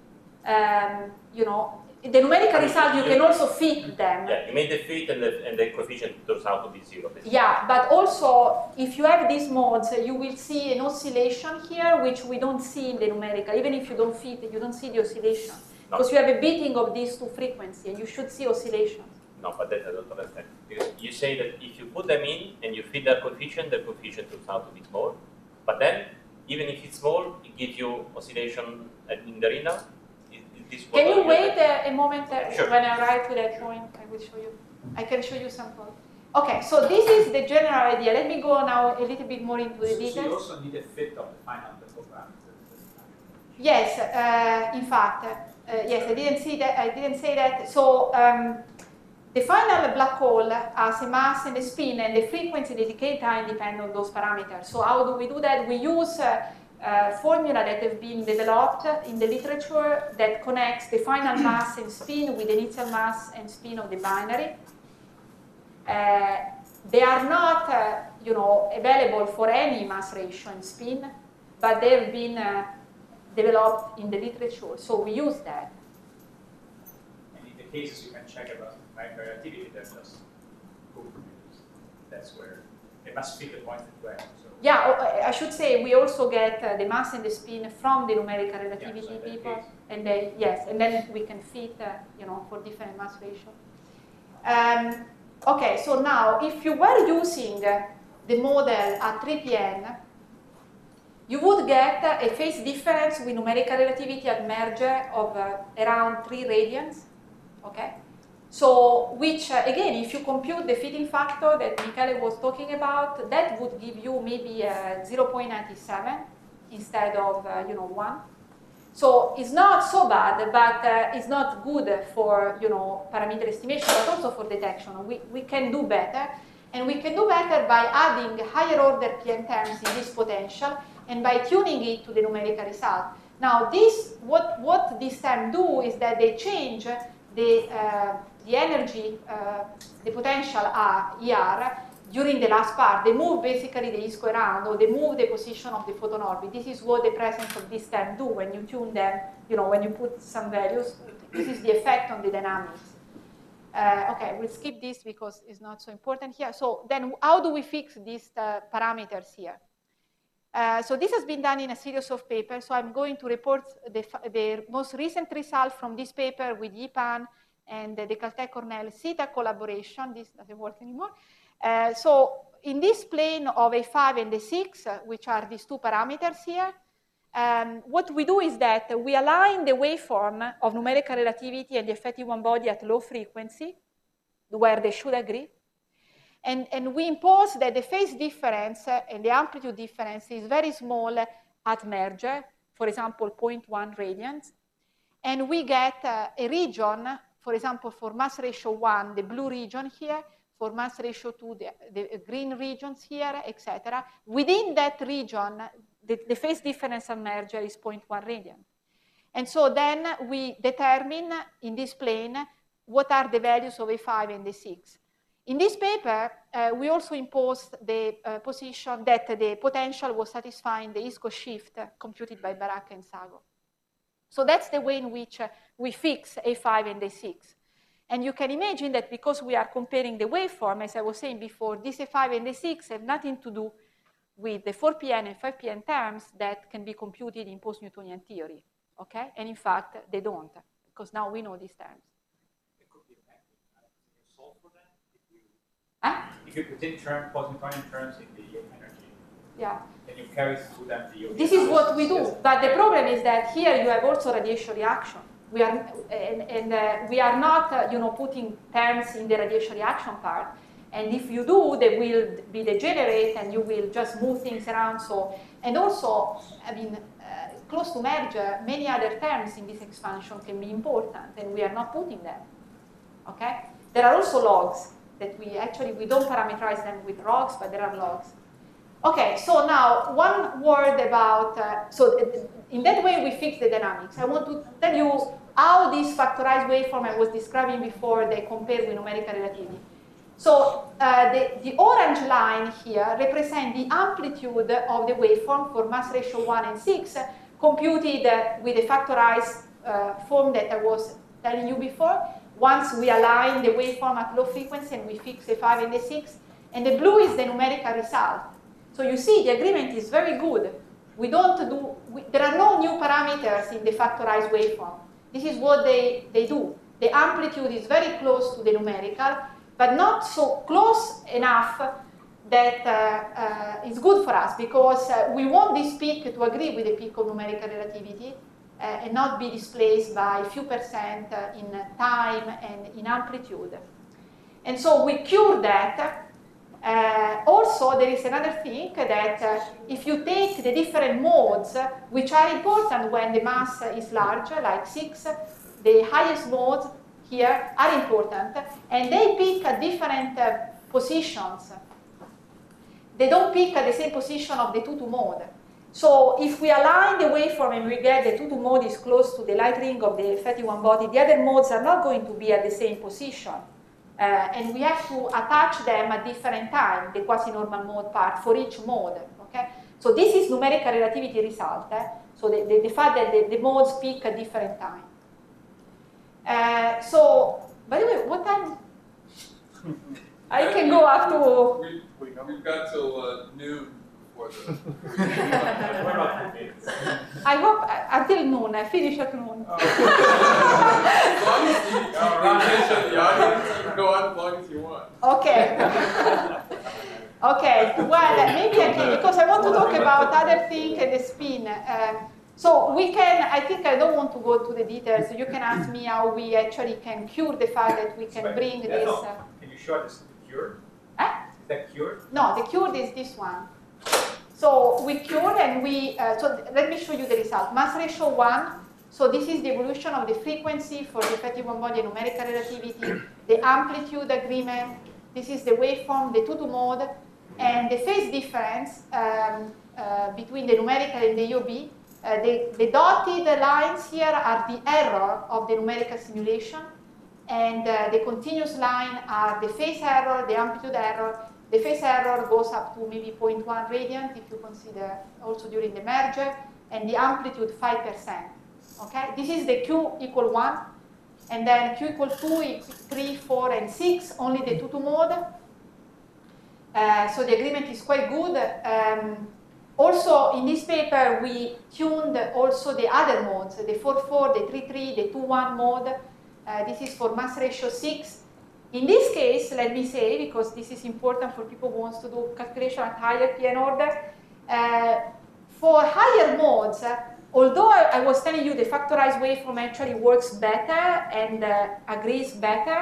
um, you know, in the numerical I mean, result you, you can also fit them. Yeah, you made the fit and the, and the coefficient turns out to be zero. Basically. Yeah, but also if you have these modes, you will see an oscillation here, which we don't see in the numerical. Even if you don't fit, you don't see the oscillation. No. Because you have a beating of these two frequencies, and you should see oscillations. No, but that I don't understand. Because you say that if you put them in and you feed their coefficient, their coefficient turns out to be small. But then, even if it's small, it gives you oscillation in the arena. Is, is this Can you wait a, a moment uh, sure. when I arrive to that point? I will show you. I can show you some point. Okay, so this is the general idea. Let me go now a little bit more into the so, details. So you also need a fit of the final program. Yes, uh, in fact, uh, yes, I didn't see that. I didn't say that. So. Um, The final black hole has a mass and a spin, and the frequency and the decay time depend on those parameters. So how do we do that? We use a, a formula that have been developed in the literature that connects the final mass and spin with the initial mass and spin of the binary. Uh, they are not, uh, you know, available for any mass ratio and spin, but they have been uh, developed in the literature. So we use that. And in the cases you can check about relativity, that's just that's where it must fit the point that way. So yeah, I should say we also get uh, the mass and the spin from the numerical relativity yeah, so people, and they yes, and then we can fit, uh, you know, for different mass ratio. Um, okay, so now if you were using uh, the model at three P N, you would get uh, a phase difference with numerical relativity at merger of uh, around three radians. Okay. So, which, uh, again, if you compute the fitting factor that Michele was talking about, that would give you maybe uh, zero point nine seven instead of, uh, you know, one. So, it's not so bad, but uh, it's not good for, you know, parameter estimation, but also for detection. We, we can do better, and we can do better by adding higher order P N terms in this potential and by tuning it to the numerical result. Now, this, what, what these terms do is that they change the uh, the energy, uh, the potential uh, E R during the last part. They move basically the E square round, or they move the position of the photon orbit. This is what the presence of this term do when you tune them, you know, when you put some values. This is the effect on the dynamics. Uh, okay, we'll skip this because it's not so important here. So then how do we fix these uh, parameters here? Uh, so this has been done in a series of papers. So I'm going to report the, the most recent result from this paper with Yipan and the Caltech Cornell CETA collaboration. This doesn't work anymore. Uh, so in this plane of A five and A six, uh, which are these two parameters here, um, what we do is that we align the waveform of numerical relativity and the effective one body at low frequency. where they should agree. And, and we impose that the phase difference uh, and the amplitude difference is very small at merger, for example, zero point one radians. And we get uh, a region, for example, for mass ratio one, the blue region here, for mass ratio two, the, the green regions here, et cetera. Within that region, the, the phase difference at merger is zero point one radian. And so then we determine in this plane what are the values of A five and A six. In this paper, uh, we also imposed the uh, position that the potential was satisfying the ISCO shift uh, computed by Baraka and Sago. So that's the way in which uh, we fix A five and A six. And you can imagine that because we are comparing the waveform, as I was saying before, this A five and A six have nothing to do with the four P N and five P N terms that can be computed in post-Newtonian theory, okay? And in fact, they don't, because now we know these terms. It could be effective. Can you solve for that? If you, Huh? if you put in term, post-Newtonian terms in the energy, Yeah. can you carry through them the This is what we do, but the problem is that here you have also radiation reaction. We are, and, and uh, we are not, uh, you know, putting terms in the radiation reaction part. And if you do, they will be degenerate, and you will just move things around. So, and also, I mean, uh, close to merger, many other terms in this expansion can be important, and we are not putting them. Okay? There are also logs that we actually we don't parameterize them with logs, but there are logs. Okay, so now one word about, uh, so in that way we fix the dynamics. I want to tell you how this factorized waveform I was describing before, they compare with numerical relativity. So uh, the, the orange line here represents the amplitude of the waveform for mass ratio one and six, uh, computed uh, with a factorized uh, form that I was telling you before. Once we align the waveform at low frequency and we fix A five and A six, and the blue is the numerical result. So you see, the agreement is very good. We don't do, we, there are no new parameters in the factorized waveform. This is what they, they do. The amplitude is very close to the numerical, but not so close enough that uh, uh, is good for us, because uh, we want this peak to agree with the peak of numerical relativity uh, and not be displaced by a few percent uh, in time and in amplitude. And so we cure that. Uh, also, there is another thing that uh, if you take the different modes, uh, which are important when the mass is large, like six, the highest modes here are important, and they peak at different uh, positions. They don't peak at the same position of the two-two mode. So if we align the waveform and we get the two-two mode is close to the light ring of the effective one body, the other modes are not going to be at the same position. Uh, and we have to attach them at different time, the quasi-normal mode part, for each mode, okay? So this is numerical relativity result, eh? So the, the, the fact that the, the modes peak at different time. Uh, so, by the way, what time? I can go up to... We, we, we've got till uh, noon before the... What about the minutes? I hope uh, until noon, I finish at noon. Oh. As long as you, you attention the audience, you can go on as long as you want. Okay. Okay, well, maybe I can, because I want to talk about other things and the spin. Um, so we can, I think I don't want to go to the details. You can ask me how we actually can cure the fact that we can bring this. Uh, Can you show us the cure? eh? Is that cured? No, the cured is this one. So we cure and we, uh, so let me show you the result. Mass ratio one, so this is the evolution of the frequency for the effective one-body numerical relativity, the amplitude agreement, this is the waveform, the two-two mode, and the phase difference um, uh, between the numerical and the E O B. Uh, the, the dotted lines here are the error of the numerical simulation, and uh, the continuous line are the phase error, the amplitude error. The phase error goes up to maybe zero point one radian if you consider also during the merger, and the amplitude five percent. Okay, this is the Q equal one, and then Q equal two, three, four, and six, only the two-two mode. Uh, so the agreement is quite good. Um, also, in this paper, we tuned also the other modes, the four four, the three three, the two one mode. Uh, this is for mass ratio six. In this case, let me say, because this is important for people who want to do calculation at higher P N order, uh, for higher modes, uh, although I, I was telling you the factorized waveform actually works better and uh, agrees better,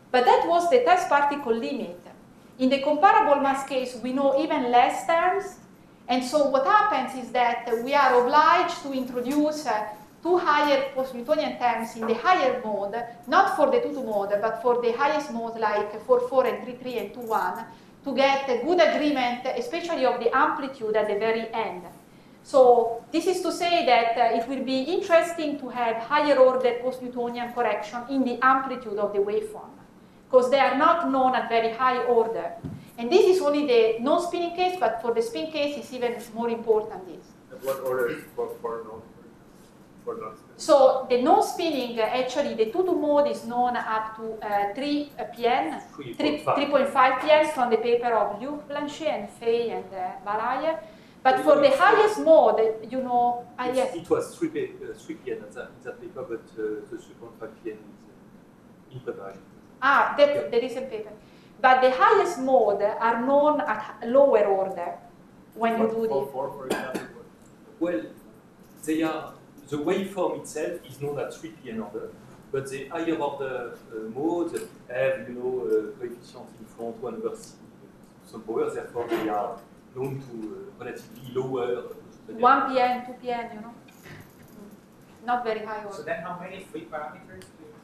But that was the test particle limit. In the comparable mass case, we know even less terms. And so what happens is that we are obliged to introduce uh, two higher post-Newtonian terms in the higher mode, not for the two two mode, but for the highest mode like four four and three three and two one, to get a good agreement, especially of the amplitude at the very end. So this is to say that uh, it will be interesting to have higher order post-Newtonian correction in the amplitude of the waveform, because they are not known at very high order. And this is only the non-spinning case, but for the spin case, it's even more important. This. And what order is for, for non for non-spinning? So the non-spinning, uh, actually, the two two mode is known up to uh, three P N, three point five P N from the paper of Luc Blanchet and Fay and uh, Balaye. But for the highest mode, you know, uh, yes. It was three P N in that, in that paper, but uh, the three point five P N is uh, in preparation. Ah, that, yeah. There is a paper. But the highest mode are known at lower order when you do this. For example, well, they are, the waveform itself is known at three P N order, but the higher order uh, modes have, you know, uh, coefficients in front, one over C, some power, therefore they are known to uh, relatively lower. one P N, two P N, you know. Not very high order. So then how many free parameters do you?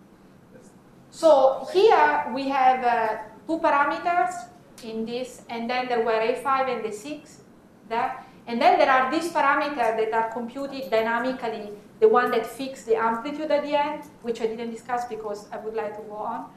So here we have uh, two parameters in this, and then there were A five and A six there. And then there are these parameters that are computed dynamically, the one that fix the amplitude at the end, which I didn't discuss because I would like to go on.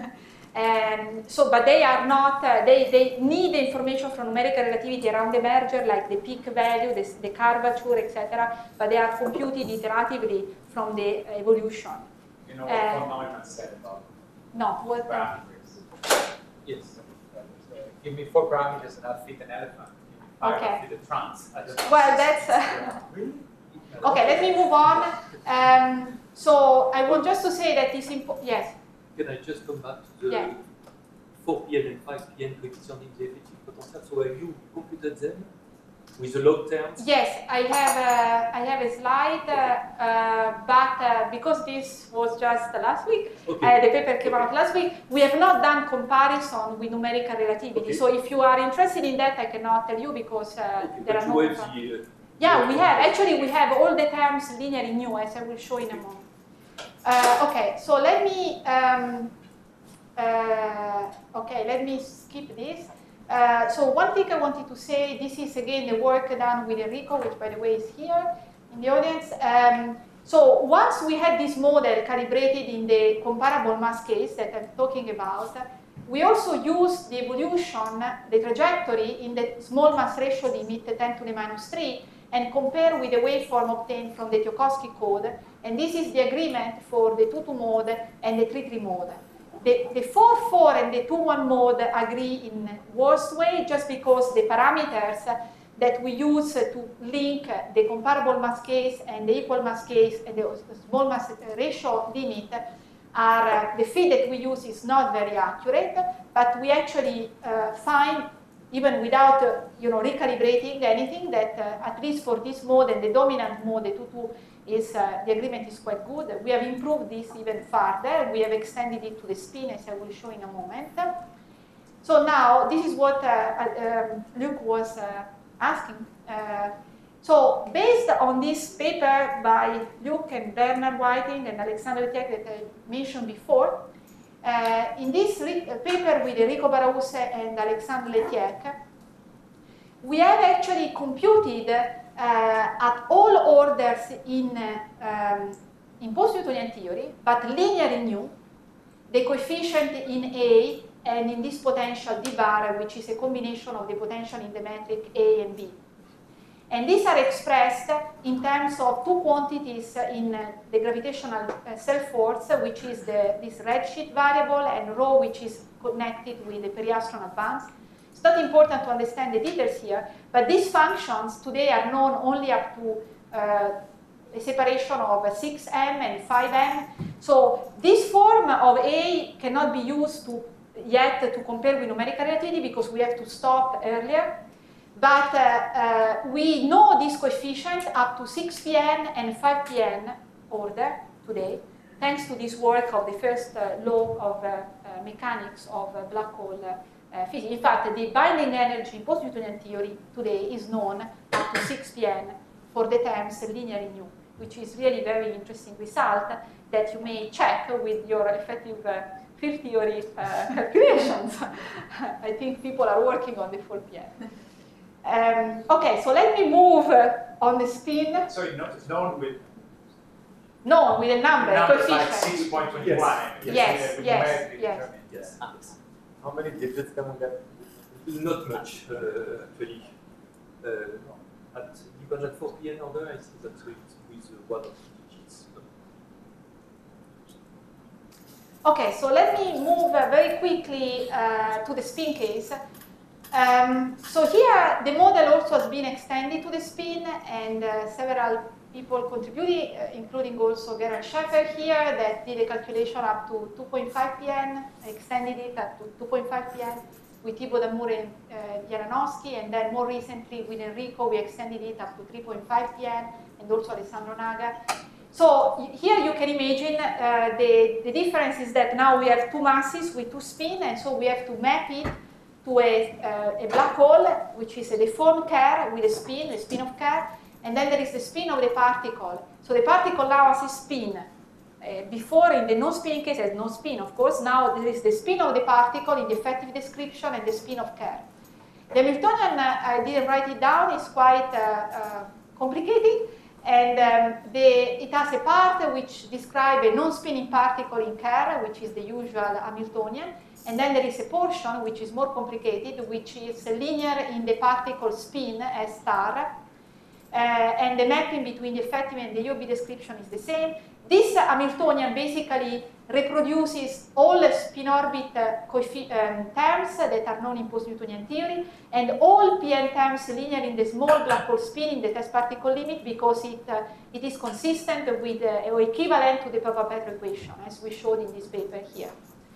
And so, but they are not, uh, they, they need the information from numerical relativity around the merger, like the peak value, the, the curvature, et cetera, but they are computed iteratively from the evolution. You know uh, what Neumann said about no, what parameters? Yes. Uh, give me four parameters and I'll fit an elephant. Okay. Fit a trans. Well, that's... Uh, really? Okay, let me move on. Um, so I want just to say that it's important. Yes? Can I just come back to the yeah. four P N and five P N coefficient in the effective potential? So have you computed them with the log terms? Yes, I have a, I have a slide, uh, uh, but uh, because this was just last week, okay. uh, the paper came okay. out last week, we have not done comparison with numerical relativity. Okay. So if you are interested in that, I cannot tell you because uh, okay, there but are no... You have the, uh, yeah, we have. Actually, we have all the terms linearly new, as I will show in a moment. Uh, okay, so let me, um, uh, okay, let me skip this. Uh, so one thing I wanted to say, this is again the work done with Enrico, which by the way is here in the audience. Um, so once we had this model calibrated in the comparable mass case that I'm talking about, we also used the evolution, the trajectory in the small mass ratio limit ten to the minus three, and compare with the waveform obtained from the Tchaikovsky code. And this is the agreement for the two two mode and the three three mode. The, the four four and the two one mode agree in worst way just because the parameters that we use to link the comparable mass case and the equal mass case and the small mass ratio limit are, uh, the feed that we use is not very accurate, but we actually uh, find, even without uh, you know, recalibrating anything, that uh, at least for this mode and the dominant mode, the two two, is, uh, the agreement is quite good. We have improved this even further. We have extended it to the spin, as I will show in a moment. So now, this is what uh, um, Luc was uh, asking. Uh, so based on this paper by Luc and Bernard Whiting and Alexandre Letiec that I mentioned before, uh, in this paper with Enrico Barause and Alexandre Letiec, we have actually computed Uh, at all orders in, uh, um, in post-Newtonian theory, but linearly new, the coefficient in A and in this potential d bar, which is a combination of the potential in the metric A and B. And these are expressed in terms of two quantities in uh, the gravitational uh, self-force, which is the, this redshift variable, and rho, which is connected with the periastron advance. It's not important to understand the details here, but these functions today are known only up to uh, a separation of six M and five M. So this form of A cannot be used to, yet to compare with numerical relativity because we have to stop earlier. But uh, uh, we know these coefficients up to six P N and five P N order today. thanks to this work of the first uh, law of uh, uh, mechanics of uh, black hole uh, physics. In fact, the binding energy in post-Newtonian theory today is known up to six P N for the terms linear in U, which is really very interesting result that you may check with your effective uh, field theory uh, calculations. I think people are working on the full P N. Um, okay, so let me move uh, on the spin. Sorry, not it's known with No, with a number, a number like coefficient. six point two one. Yes. Yes, yes, yes. Yes. How many digits can we get? Not much, uh, actually. Uh, at even at four P N order, I think that it's with uh, one or two digits. Okay, so let me move uh, very quickly uh, to the spin case. Um, so here, the model also has been extended to the spin, and uh, several people contributed, uh, including also Gerhard Schäfer here, that did a calculation up to two point five P N, extended it up to two point five P N with Thibaut Damour and uh, Jaranowski, and then more recently with Enrico, we extended it up to three point five P N, and also Alessandro Naga. So here you can imagine uh, the, the difference is that now we have two masses with two spin, and so we have to map it to a, uh, a black hole, which is a deformed Kerr with a spin, a spin of Kerr, and then there is the spin of the particle. So the particle now has a spin. Uh, before, in the no-spin case, it has no spin, of course. Now there is the spin of the particle in the effective description and the spin of Kerr. The Hamiltonian, uh, I didn't write it down, is quite uh, uh, complicated. And um, the, it has a part which describes a non-spinning particle in Kerr, which is the usual Hamiltonian. And then there is a portion which is more complicated, which is linear in the particle spin as star. Uh, and the mapping between the effective and the U V description is the same. This uh, Hamiltonian basically reproduces all spin orbit uh, um, terms that are known in post-Newtonian theory, and all P N terms linear in the small black hole spin in the test particle limit, because it, uh, it is consistent with uh, or equivalent to the Papa-Petro equation, as we showed in this paper here.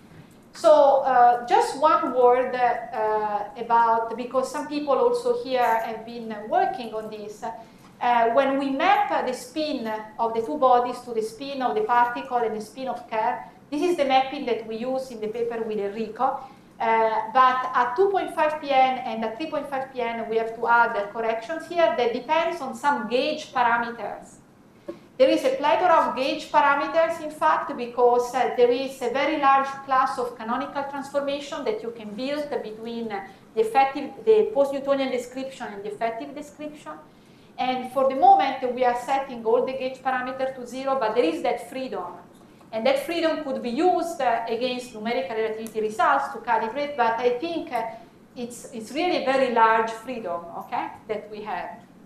So uh, just one word uh, about, because some people also here have been working on this. Uh, when we map uh, the spin of the two bodies to the spin of the particle and the spin of Kerr, this is the mapping that we use in the paper with Enrico. Uh, but at two point five P N and at three point five P N, we have to add uh, corrections here that depends on some gauge parameters. There is a plethora of gauge parameters, in fact, because uh, there is a very large class of canonical transformation that you can build between uh, the effective, the post-Newtonian description and the effective description. And for the moment, we are setting all the gauge parameters to zero, but there is that freedom. And that freedom could be used uh, against numerical relativity results to calibrate, but I think uh, it's, it's really a very large freedom, okay, that we have.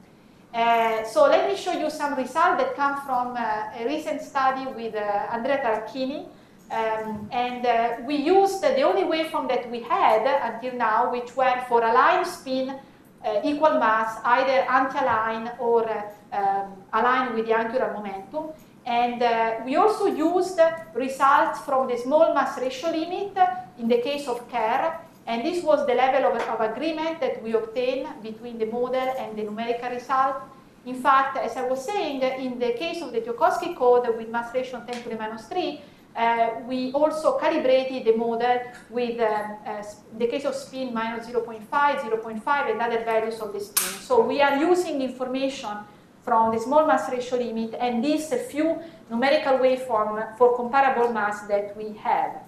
Uh, so let me show you some results that come from uh, a recent study with uh, Andrea Taracchini. Um, and uh, we used uh, the only waveform that we had until now, which were for aligned spin, uh, equal mass, either anti-aligned or uh, um, aligned with the angular momentum. And uh, we also used results from the small mass ratio limit in the case of Kerr. And this was the level of, of agreement that we obtained between the model and the numerical result. In fact, as I was saying, in the case of the Tchaikovsky code with mass ratio ten to the minus three, uh, we also calibrated the model with um, uh, the case of spin minus zero point five, zero point five, and other values of the spin. So we are using information from the small mass ratio limit and these few numerical waveform for comparable mass that we have.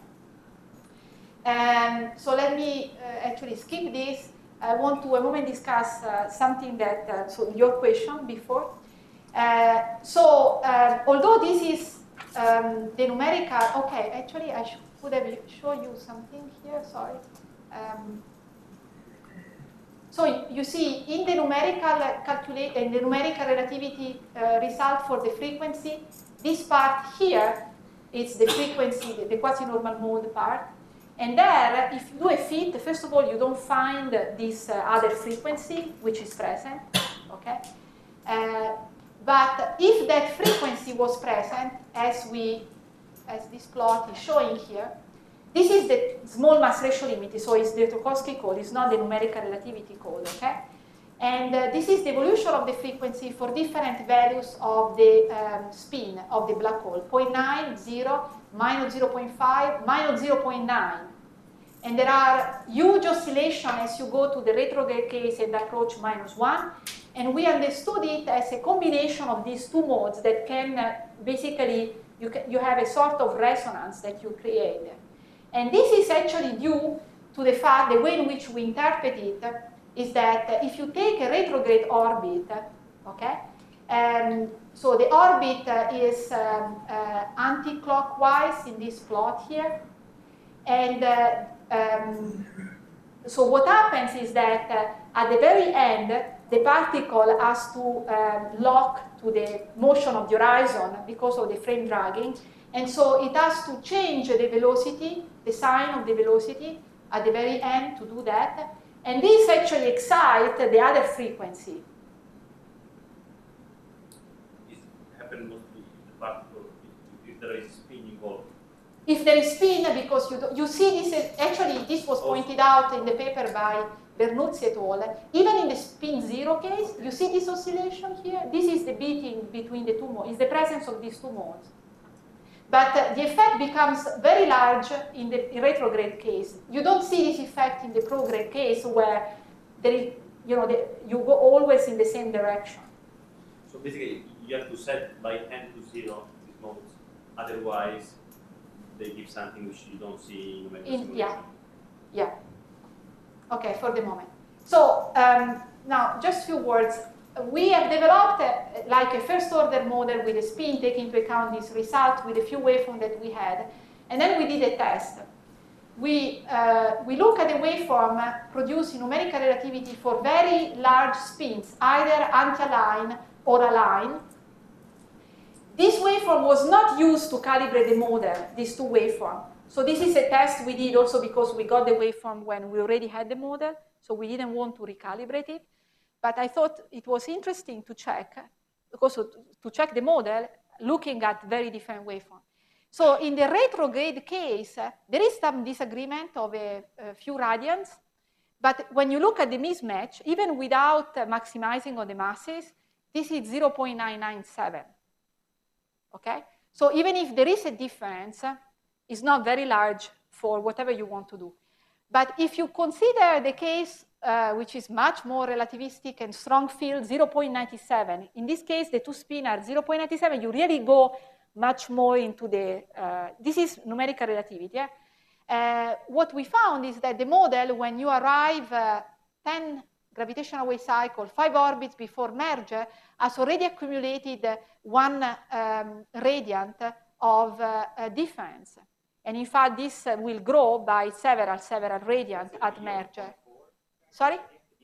Um, so let me uh, actually skip this. I want to a moment discuss uh, something that, uh, so your question before. Uh, so uh, although this is um, the numerical, okay, actually I should could have show you something here, sorry. Um, so you see in the numerical calculate, in the numerical relativity uh, result for the frequency, this part here is the frequency, the, the quasi-normal mode part. And there, if you do a fit, first of all, you don't find this uh, other frequency, which is present, okay? Uh, but if that frequency was present, as we, as this plot is showing here, this is the small mass ratio limit, so it's the Tchaikovsky code, it's not the numerical relativity code, okay? And uh, this is the evolution of the frequency for different values of the um, spin of the black hole. zero point nine, zero, minus zero point five, minus zero point nine. And there are huge oscillations as you go to the retrograde case and approach minus one. And we understood it as a combination of these two modes that can uh, basically, you, can, you have a sort of resonance that you create. And this is actually due to the fact, the way in which we interpret it, is that uh, if you take a retrograde orbit, okay, um, so the orbit uh, is um, uh, anti-clockwise in this plot here, and uh, um, so what happens is that uh, at the very end, the particle has to um, lock to the motion of the horizon because of the frame dragging, and so it has to change the velocity, the sign of the velocity at the very end to do that. And this actually excites the other frequency. This happens mostly in the particle if, if there is spin involved. If there is spin, because you, do, you see this, actually this was pointed out in the paper by Bernuzzi et al. Even in the spin zero case, you see this oscillation here? This is the beating between the two modes, it's the presence of these two modes. But uh, the effect becomes very large in the retrograde case. You don't see this effect in the prograde case where there is, you know, the, you go always in the same direction. So basically, you have to set by n to zero these modes. Otherwise, they give something which you don't see in numerical in, simulation. Yeah, yeah. Okay, for the moment. So um, now, just a few words. We have developed uh, like a first order model with a spin, taking into account this result with a few waveforms that we had. And then we did a test. We, uh, we look at the waveform produced in numerical relativity for very large spins, either anti-align or align. This waveform was not used to calibrate the model, these two waveforms. So this is a test we did also because we got the waveform when we already had the model, so we didn't want to recalibrate it. But I thought it was interesting to check, also to check the model, looking at very different waveforms. So in the retrograde case, uh, there is some disagreement of a, a few radians, but when you look at the mismatch, even without uh, maximizing on the masses, this is zero point nine nine seven, okay? So even if there is a difference, uh, it's not very large for whatever you want to do. But if you consider the case Uh, which is much more relativistic and strong field, zero point nine seven. In this case, the two spin are zero point nine seven. You really go much more into the, uh, this is numerical relativity. Yeah? Uh, what we found is that the model, when you arrive uh, ten gravitational wave cycle, five orbits before merger, has already accumulated uh, one um, radiant of uh, uh, difference. And in fact, this uh, will grow by several, several radiant at merger. Sorry?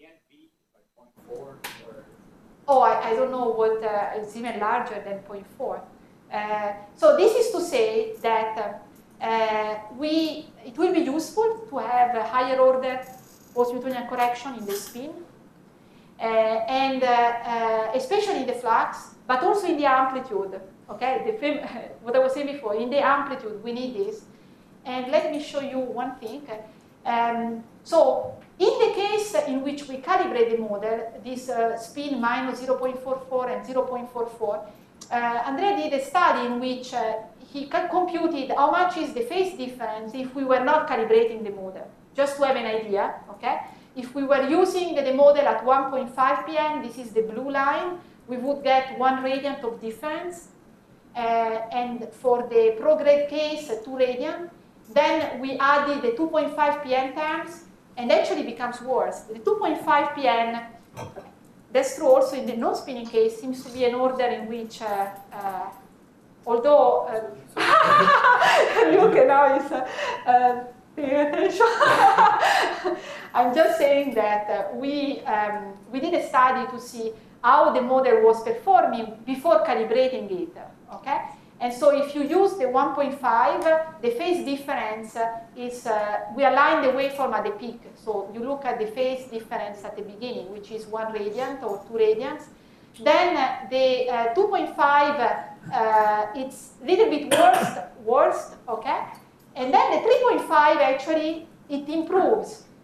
Oh, I, I don't know what uh, is even larger than zero point four. Uh, so this is to say that uh, uh, we, it will be useful to have a higher order post-Newtonian correction in the spin, uh, and uh, uh, especially in the flux, but also in the amplitude. Okay, the film, what I was saying before, in the amplitude we need this. And let me show you one thing. Um, so in the case in which we calibrate the model, this uh, spin minus zero point four four and zero point four four, uh, Andrea did a study in which uh, he computed how much is the phase difference if we were not calibrating the model, just to have an idea, okay? If we were using the model at one point five P M, this is the blue line, we would get one radiant of difference, uh, and for the prograde case, two radiant. Then we added the two point five P M terms, and actually becomes worse. The two point five P M, that's true also in the non-spinning case, seems to be an order in which, uh, uh, although, uh, look now is uh, uh, paying attention. I'm just saying that uh, we, um, we did a study to see how the model was performing before calibrating it, okay? And so if you use the one point five, the phase difference is, uh, we align the waveform at the peak. So you look at the phase difference at the beginning, which is one radiant or two radiants. Then uh, the uh, two point five, uh, it's a little bit worse, worse, okay? And then the three point five, actually, it improves.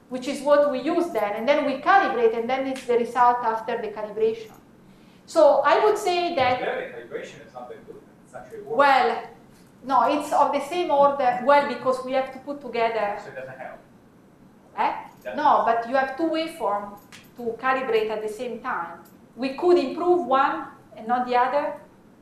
which is what we use then, and then we calibrate, and then it's the result after the calibration. So I would say that... The calibration is not that good. It's actually worse. Well, no, it's of the same order, well, because we have to put together... So it doesn't help. Eh? No, but you have two waveforms to calibrate at the same time. We could improve one and not the other,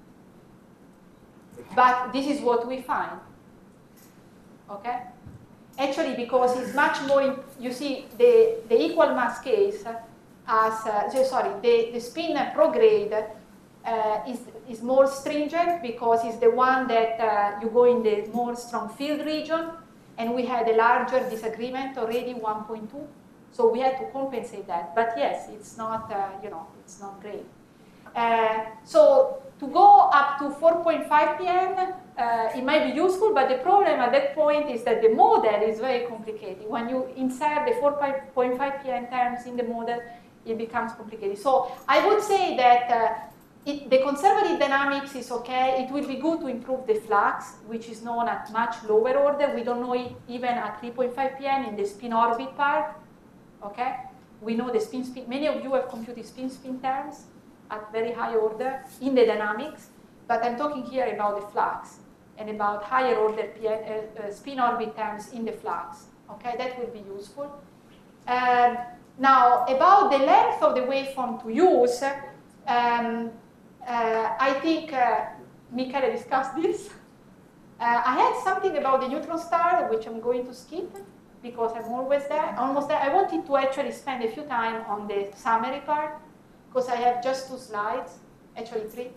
but this is what we find. Okay? Actually, because it's much more, you see, the, the equal mass case as, uh, so sorry, the, the spin prograde uh, is, is more stringent because it's the one that uh, you go in the more strong field region, and we had a larger disagreement already, one point two, so we had to compensate that. But yes, it's not, uh, you know, it's not great. Uh, so to go up to four point five P N, uh, it might be useful, but the problem at that point is that the model is very complicated. When you insert the four point five P N terms in the model, it becomes complicated. So I would say that uh, it, the conservative dynamics is okay. It will be good to improve the flux, which is known at much lower order. We don't know it even at three point five P N in the spin orbit part. Okay, we know the spin spin. Many of you have computed spin spin terms at very high order in the dynamics, but I'm talking here about the flux and about higher order P N, uh, uh, spin orbit terms in the flux. Okay, that will be useful. Uh, now, about the length of the waveform to use, um, uh, I think uh, Michele discussed this. Uh, I had something about the neutron star, which I'm going to skip because I'm always there, almost there. I wanted to actually spend a few time on the summary part, because I have just two slides, actually three.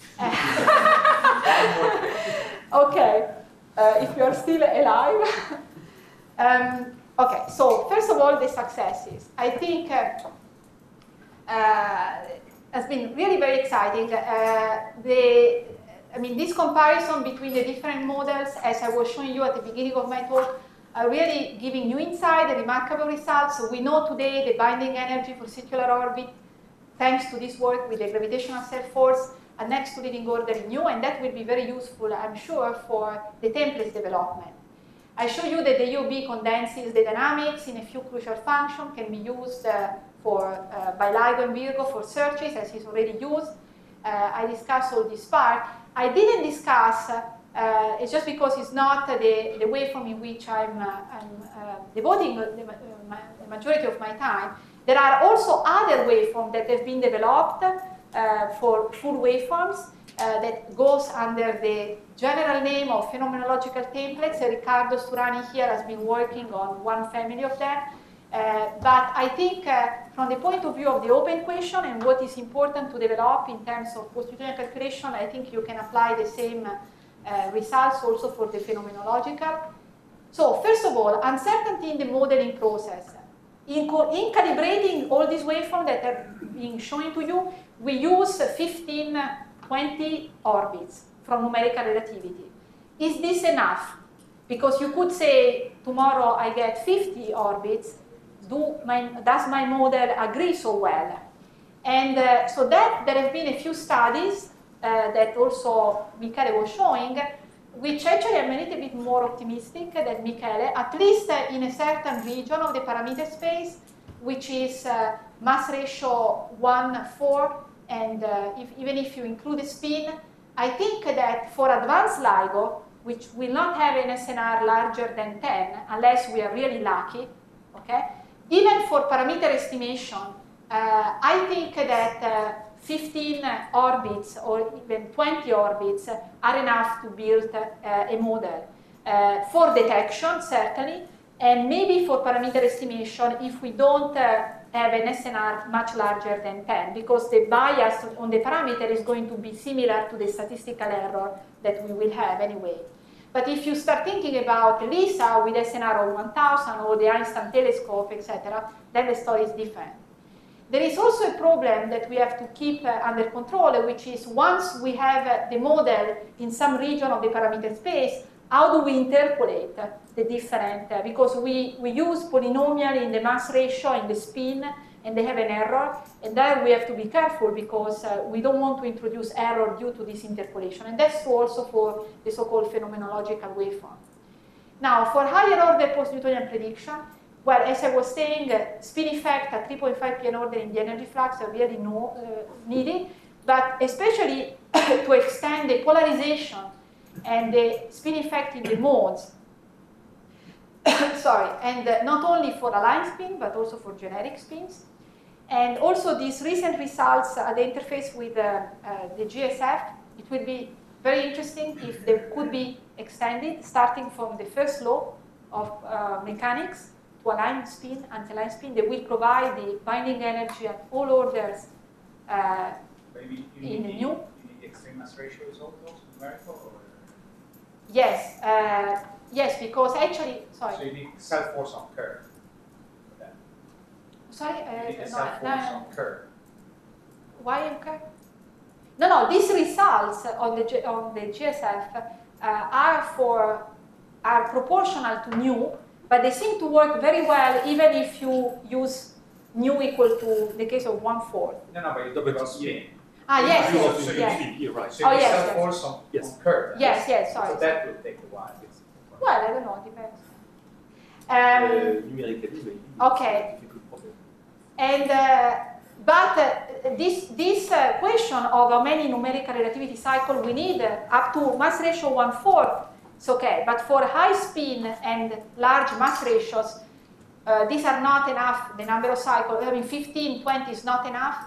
Okay, uh, if you are still alive. um, okay, so first of all, the successes. I think uh, uh, has been really very exciting. Uh, the, I mean, this comparison between the different models, as I was showing you at the beginning of my talk, are really giving new insight, remarkable results. So we know today the binding energy for circular orbit, thanks to this work with the gravitational self force, and next to leading order in new, and that will be very useful, I'm sure, for the templates development. I show you that the U O B condenses the dynamics in a few crucial functions, can be used uh, for uh, by LIGO and Virgo for searches, as is already used. Uh, I discussed all this part. I didn't discuss, uh, it's just because it's not uh, the, the waveform in which I'm, uh, I'm uh, devoting the, uh, my, the majority of my time. There are also other waveforms that have been developed uh, for full waveforms uh, that goes under the general name of phenomenological templates. Uh, Riccardo Sturani here has been working on one family of them. Uh, but I think uh, from the point of view of the open question and what is important to develop in terms of post-Newtonian calculation, I think you can apply the same uh, results also for the phenomenological. So first of all, uncertainty in the modeling process. In, in calibrating all these waveforms that are being shown to you, we use fifteen, twenty orbits from numerical relativity. Is this enough? Because you could say, tomorrow I get fifty orbits, do my, does my model agree so well? And uh, so that there have been a few studies uh, that also Michele was showing, which actually I'm a little bit more optimistic than Michele, at least uh, in a certain region of the parameter space, which is uh, mass ratio one, four, and uh, if, even if you include the spin, I think that for advanced LIGO, which will not have an S N R larger than ten, unless we are really lucky, okay? Even for parameter estimation, uh, I think that uh, fifteen orbits or even twenty orbits are enough to build uh, a model. Uh, for detection, certainly, and maybe for parameter estimation if we don't uh, have an S N R much larger than ten, because the bias on the parameter is going to be similar to the statistical error that we will have anyway. But if you start thinking about LISA with S N R of one thousand or the Einstein telescope, et cetera, then the story is different. There is also a problem that we have to keep uh, under control, which is once we have uh, the model in some region of the parameter space, how do we interpolate uh, the different, uh, because we, we use polynomial in the mass ratio, in the spin, and they have an error, and there we have to be careful because uh, we don't want to introduce error due to this interpolation, and that's true also for the so-called phenomenological waveform. Now, for higher order post-Newtonian prediction, well, as I was saying, uh, spin effect at three point five p n order in the energy flux are really no, uh, needed, but especially to extend the polarization and the spin effect in the modes. Sorry, and uh, not only for aligned spin, but also for generic spins. And also these recent results at the interface with uh, uh, the G S F, it will be very interesting if they could be extended, starting from the first law of uh, mechanics to aligned spin, anti-aligned spin. They will provide the binding energy at all orders uh, Maybe you in need, the the, new. you need the extreme mass ratio result also numerical, or? Yes, uh, yes, because actually, sorry. So you need self force on curve. for that. Sorry, uh, You need the no, self force no, on curve. why okay? No, no, these results on the G, on the G S F uh, are for are proportional to nu, but they seem to work very well even if you use nu equal to the case of one fourth. No, no, but you talk about spin. Ah, yes, You yes, also yes. need You're right. So you Oh, need yes, self yes. force on, Yes. on curve. Yes, yes, sorry. So that will take a while. Well, I don't know, depends. Um, Uh, numerically, maybe. okay. It's a difficult problem. And uh, but uh, this this uh, question of how many numerical relativity cycle we need uh, up to mass ratio one fourth, it's okay. But for high spin and large mass ratios, uh, these are not enough. The number of cycles, I mean, fifteen, twenty is not enough.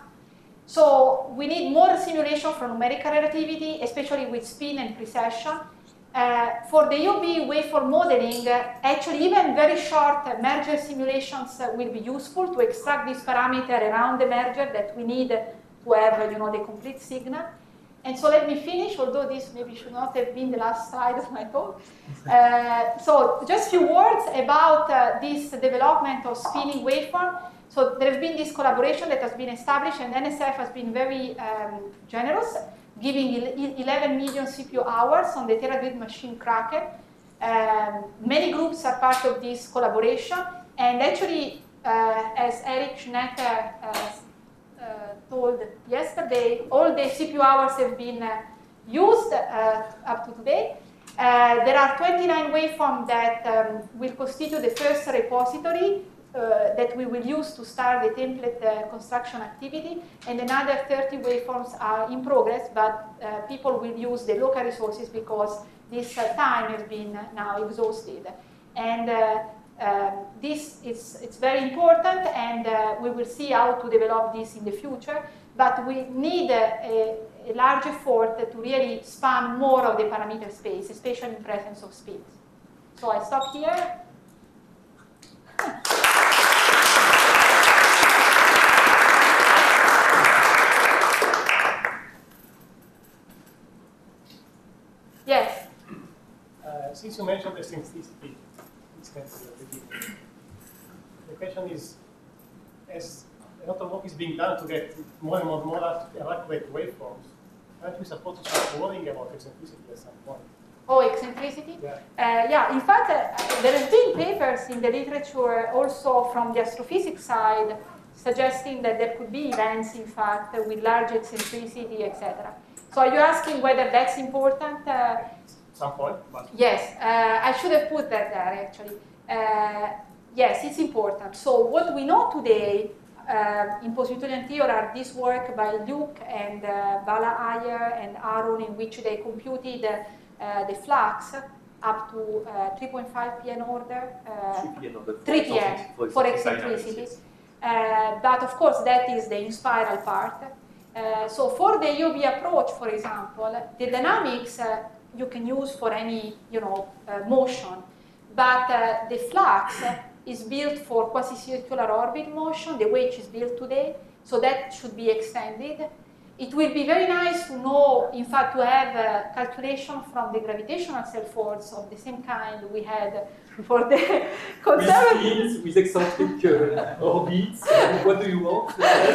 So we need more simulation for numerical relativity, especially with spin and precession. Uh, for the U V waveform modeling, uh, actually even very short uh, merger simulations uh, will be useful to extract this parameter around the merger that we need to have, uh, you know, the complete signal. And so let me finish, although this maybe should not have been the last slide of my talk. Uh, so just a few words about uh, this development of spinning waveform. So there has been this collaboration that has been established, and N S F has been very um, generous, giving eleven million C P U hours on the TeraGrid machine Kraken. Um, many groups are part of this collaboration, and actually, uh, as Eric Schnecker uh, uh, told yesterday, all the C P U hours have been uh, used uh, up to today. Uh, there are twenty-nine waveforms that um, will constitute the first repository Uh, that we will use to start the template uh, construction activity, and another thirty waveforms are in progress, but uh, people will use the local resources because this uh, time has been now exhausted. And uh, uh, this is it's very important, and uh, we will see how to develop this in the future, but we need a, a, a large effort to really span more of the parameter space, especially in presence of spins. So I stop here. Yes. Uh, since you mentioned the syntheticity, the question is, as a lot of work is being done to get more and more, more accurate waveforms, aren't you supposed to start worrying about eccentricity at some point? Oh, eccentricity? Yeah. Uh, yeah, in fact, uh, there have been papers in the literature also from the astrophysics side suggesting that there could be events, in fact, with large eccentricity, et cetera. So are you asking whether that's important? Uh, Some point, but yes, uh, I should have put that there, actually. Uh, yes, it's important. So what we know today uh, in post-Newtonian theory are this work by Luke and uh, Bala Ayer and Aaron, in which they computed uh, Uh, the flux up to uh, three point five P N order, uh, three P N for eccentricity. Uh, but of course, that is the in-spiral part. Uh, so for the U V approach, for example, the dynamics uh, you can use for any, you know, uh, motion, but uh, the flux is built for quasi-circular orbit motion, the way it is built today. So that should be extended. It will be very nice to know, in fact, to have a calculation from the gravitational cell force of the same kind we had for the conservative. With, with eccentric uh, orbits, what do you want?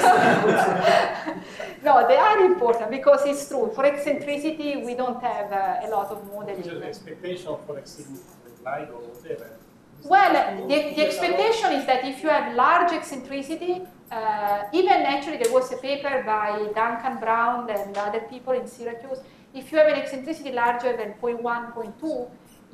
No, they are important because it's true. For eccentricity, we don't have uh, a lot of modeling. which is the expectation for exceeding light or whatever. Well, the, the expectation is that if you have large eccentricity, uh, even actually there was a paper by Duncan Brown and other people in Syracuse, if you have an eccentricity larger than zero point one, zero point two,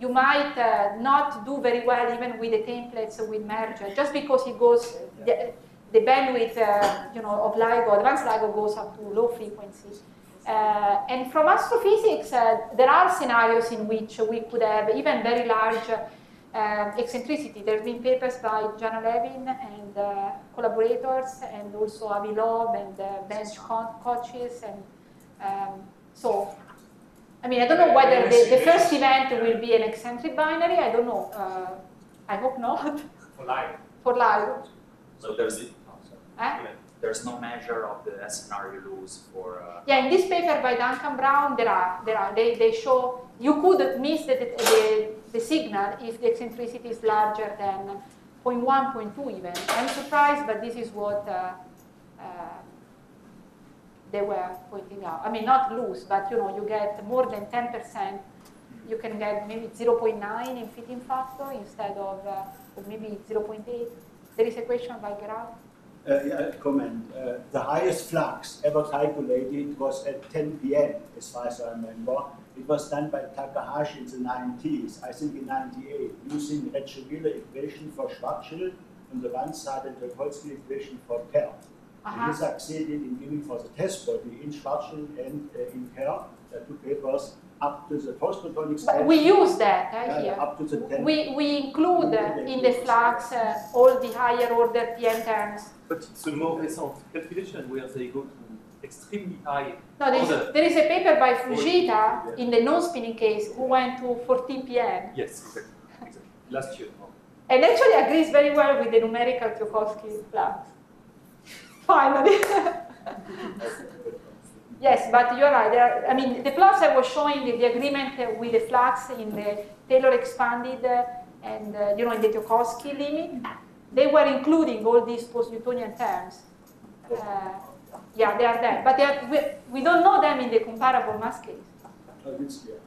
you might uh, not do very well even with the templates with merger, just because it goes, the, the bandwidth uh, you know, of LIGO, advanced LIGO goes up to low frequency. Uh, and from astrophysics, uh, there are scenarios in which we could have even very large uh, eccentricity. There have been papers by Jana Levin and uh, collaborators, and also Avi Loeb and uh, bench coaches. And um, so, I mean, I don't know whether the, the first event will be an eccentric binary. I don't know. Uh, I hope not. For LIGO. For LIGO. So there's oh, Eh? there's no measure of the S N R you lose for. Uh, yeah, in this paper by Duncan Brown, there are there are they they show you could miss the the, the signal if the eccentricity is larger than zero point one, zero point two even. I'm surprised, but this is what uh, uh, they were pointing out. I mean, not lose, but you know, you get more than ten percent. You can get maybe zero point nine in fitting factor instead of, uh, of maybe zero point eight. There is a question by Gerard. Uh, yeah, comment. Uh, the highest flux ever calculated was at ten P M, as far as I remember. It was done by Takahashi in the nineties, I think in ninety-eight, using Radziwiłł equation for Schwarzschild on the one side and the Tucholsky equation for Kerr. Uh-huh. He succeeded in giving for the test body in Schwarzschild and uh, in Kerr, uh, two papers, up to the post-photonic expansion. We use that uh, yeah, here. Up to the ten. We, we include uh, in the flux uh, all the higher order P M terms. But it's a more recent calculation where they go to extremely high. No, there is, there is a paper by Fujita in the non-spinning case who went to fourteen P M. Yes, exactly. exactly. Last year. No. And actually agrees very well with the numerical Tchaikovsky flux. Finally. Yes, but you're right. There are, I mean, the plots I was showing, the, the agreement uh, with the flux in the Taylor expanded uh, and, uh, you know, in the Tchaikovsky limit, they were including all these post-Newtonian terms. Uh, yeah, they are there. But they are, we, we don't know them in the comparable mass case. Oh, this, yeah.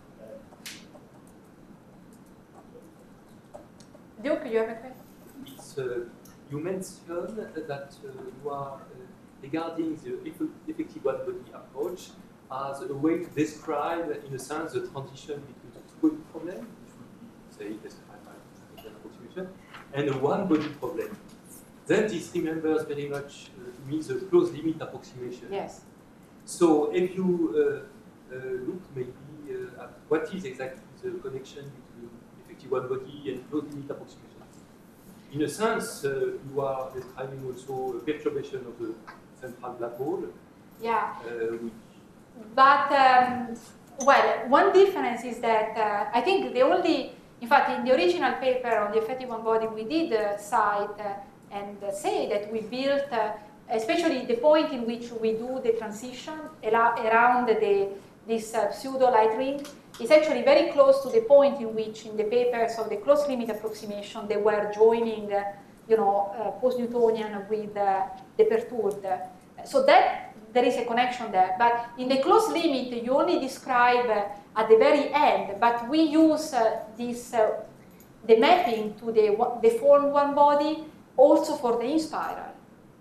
Duke, you have a question? It's, uh, you mentioned that uh, you are uh, regarding the effective one-body approach as a way to describe, in a sense, the transition between the two-body problem, which would be, say, described by an approximation, and a one-body problem. Then this remembers very much uh, to me the closed limit approximation. Yes. So if you uh, uh, look maybe uh, at what is exactly the connection between effective one-body and closed limit approximation. In a sense, uh, you are describing also a perturbation of the central black hole. Yeah. Uh, which but, um, well, one difference is that uh, I think the only, in fact, in the original paper on the effective one-body, we did uh, cite uh, and uh, say that we built, uh, especially the point in which we do the transition around the, this uh, pseudo light ring, is actually very close to the point in which, in the papers of the closed limit approximation, they were joining, uh, you know, uh, post-Newtonian with uh, the perturbed. So that there is a connection there. But in the closed limit, you only describe uh, at the very end. But we use uh, this uh, the mapping to the the form one body also for the inspiral.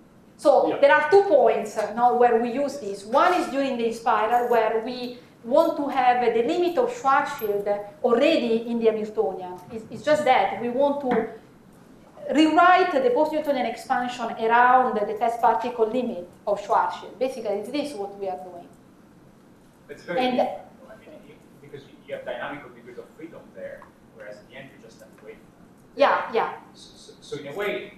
So yeah. There are two points uh, now where we use this. One is during the inspiral, where we want to have the limit of Schwarzschild already in the Hamiltonian. It's, it's just that we want to rewrite the post-Newtonian expansion around the test particle limit of Schwarzschild. Basically, this is what we are doing. It's very and, useful, I mean, because you have dynamical degrees of freedom there, whereas at the end you just have to wait. Yeah, yeah. So, so, so in a way,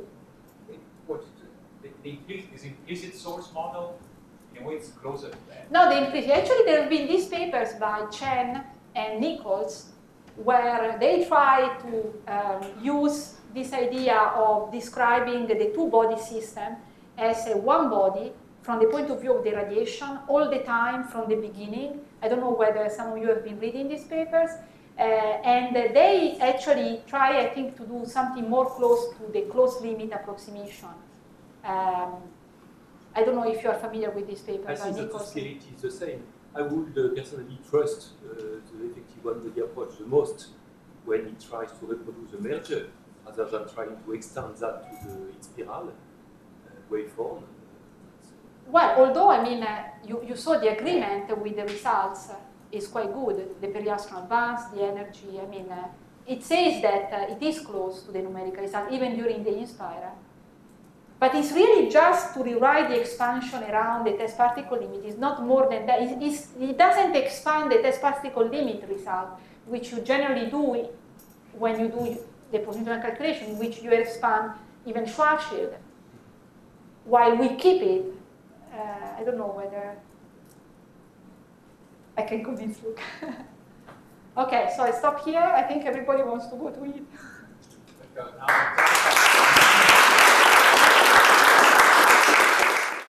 what the, the implicit, this implicit source model, in a way, it's closer to that. No, the implicit. Actually, there have been these papers by Chen and Nichols where they try to um, use this idea of describing the two-body system as a one-body from the point of view of the radiation all the time from the beginning. I don't know whether some of you have been reading these papers. Uh, and they actually try, I think, to do something more close to the closed limit approximation. Um, I don't know if you are familiar with this paper. I think that the scality is the same. I would uh, personally trust uh, the effective one-body approach the most when it tries to reproduce a merger, rather than trying to extend that to the spiral uh, waveform. Well, although, I mean, uh, you, you saw the agreement with the results. is quite good. The periastron advance, the energy, I mean, uh, it says that uh, it is close to the numerical result, even during the inspire. But it's really just to rewrite the expansion around the test particle limit. It's not more than that. It, it's, it doesn't expand the test particle limit result, which you generally do when you do the positional calculation, in which you expand even Schwarzschild. While we keep it, uh, I don't know whether I can convince Luke. Okay, so I stop here. I think everybody wants to go to eat.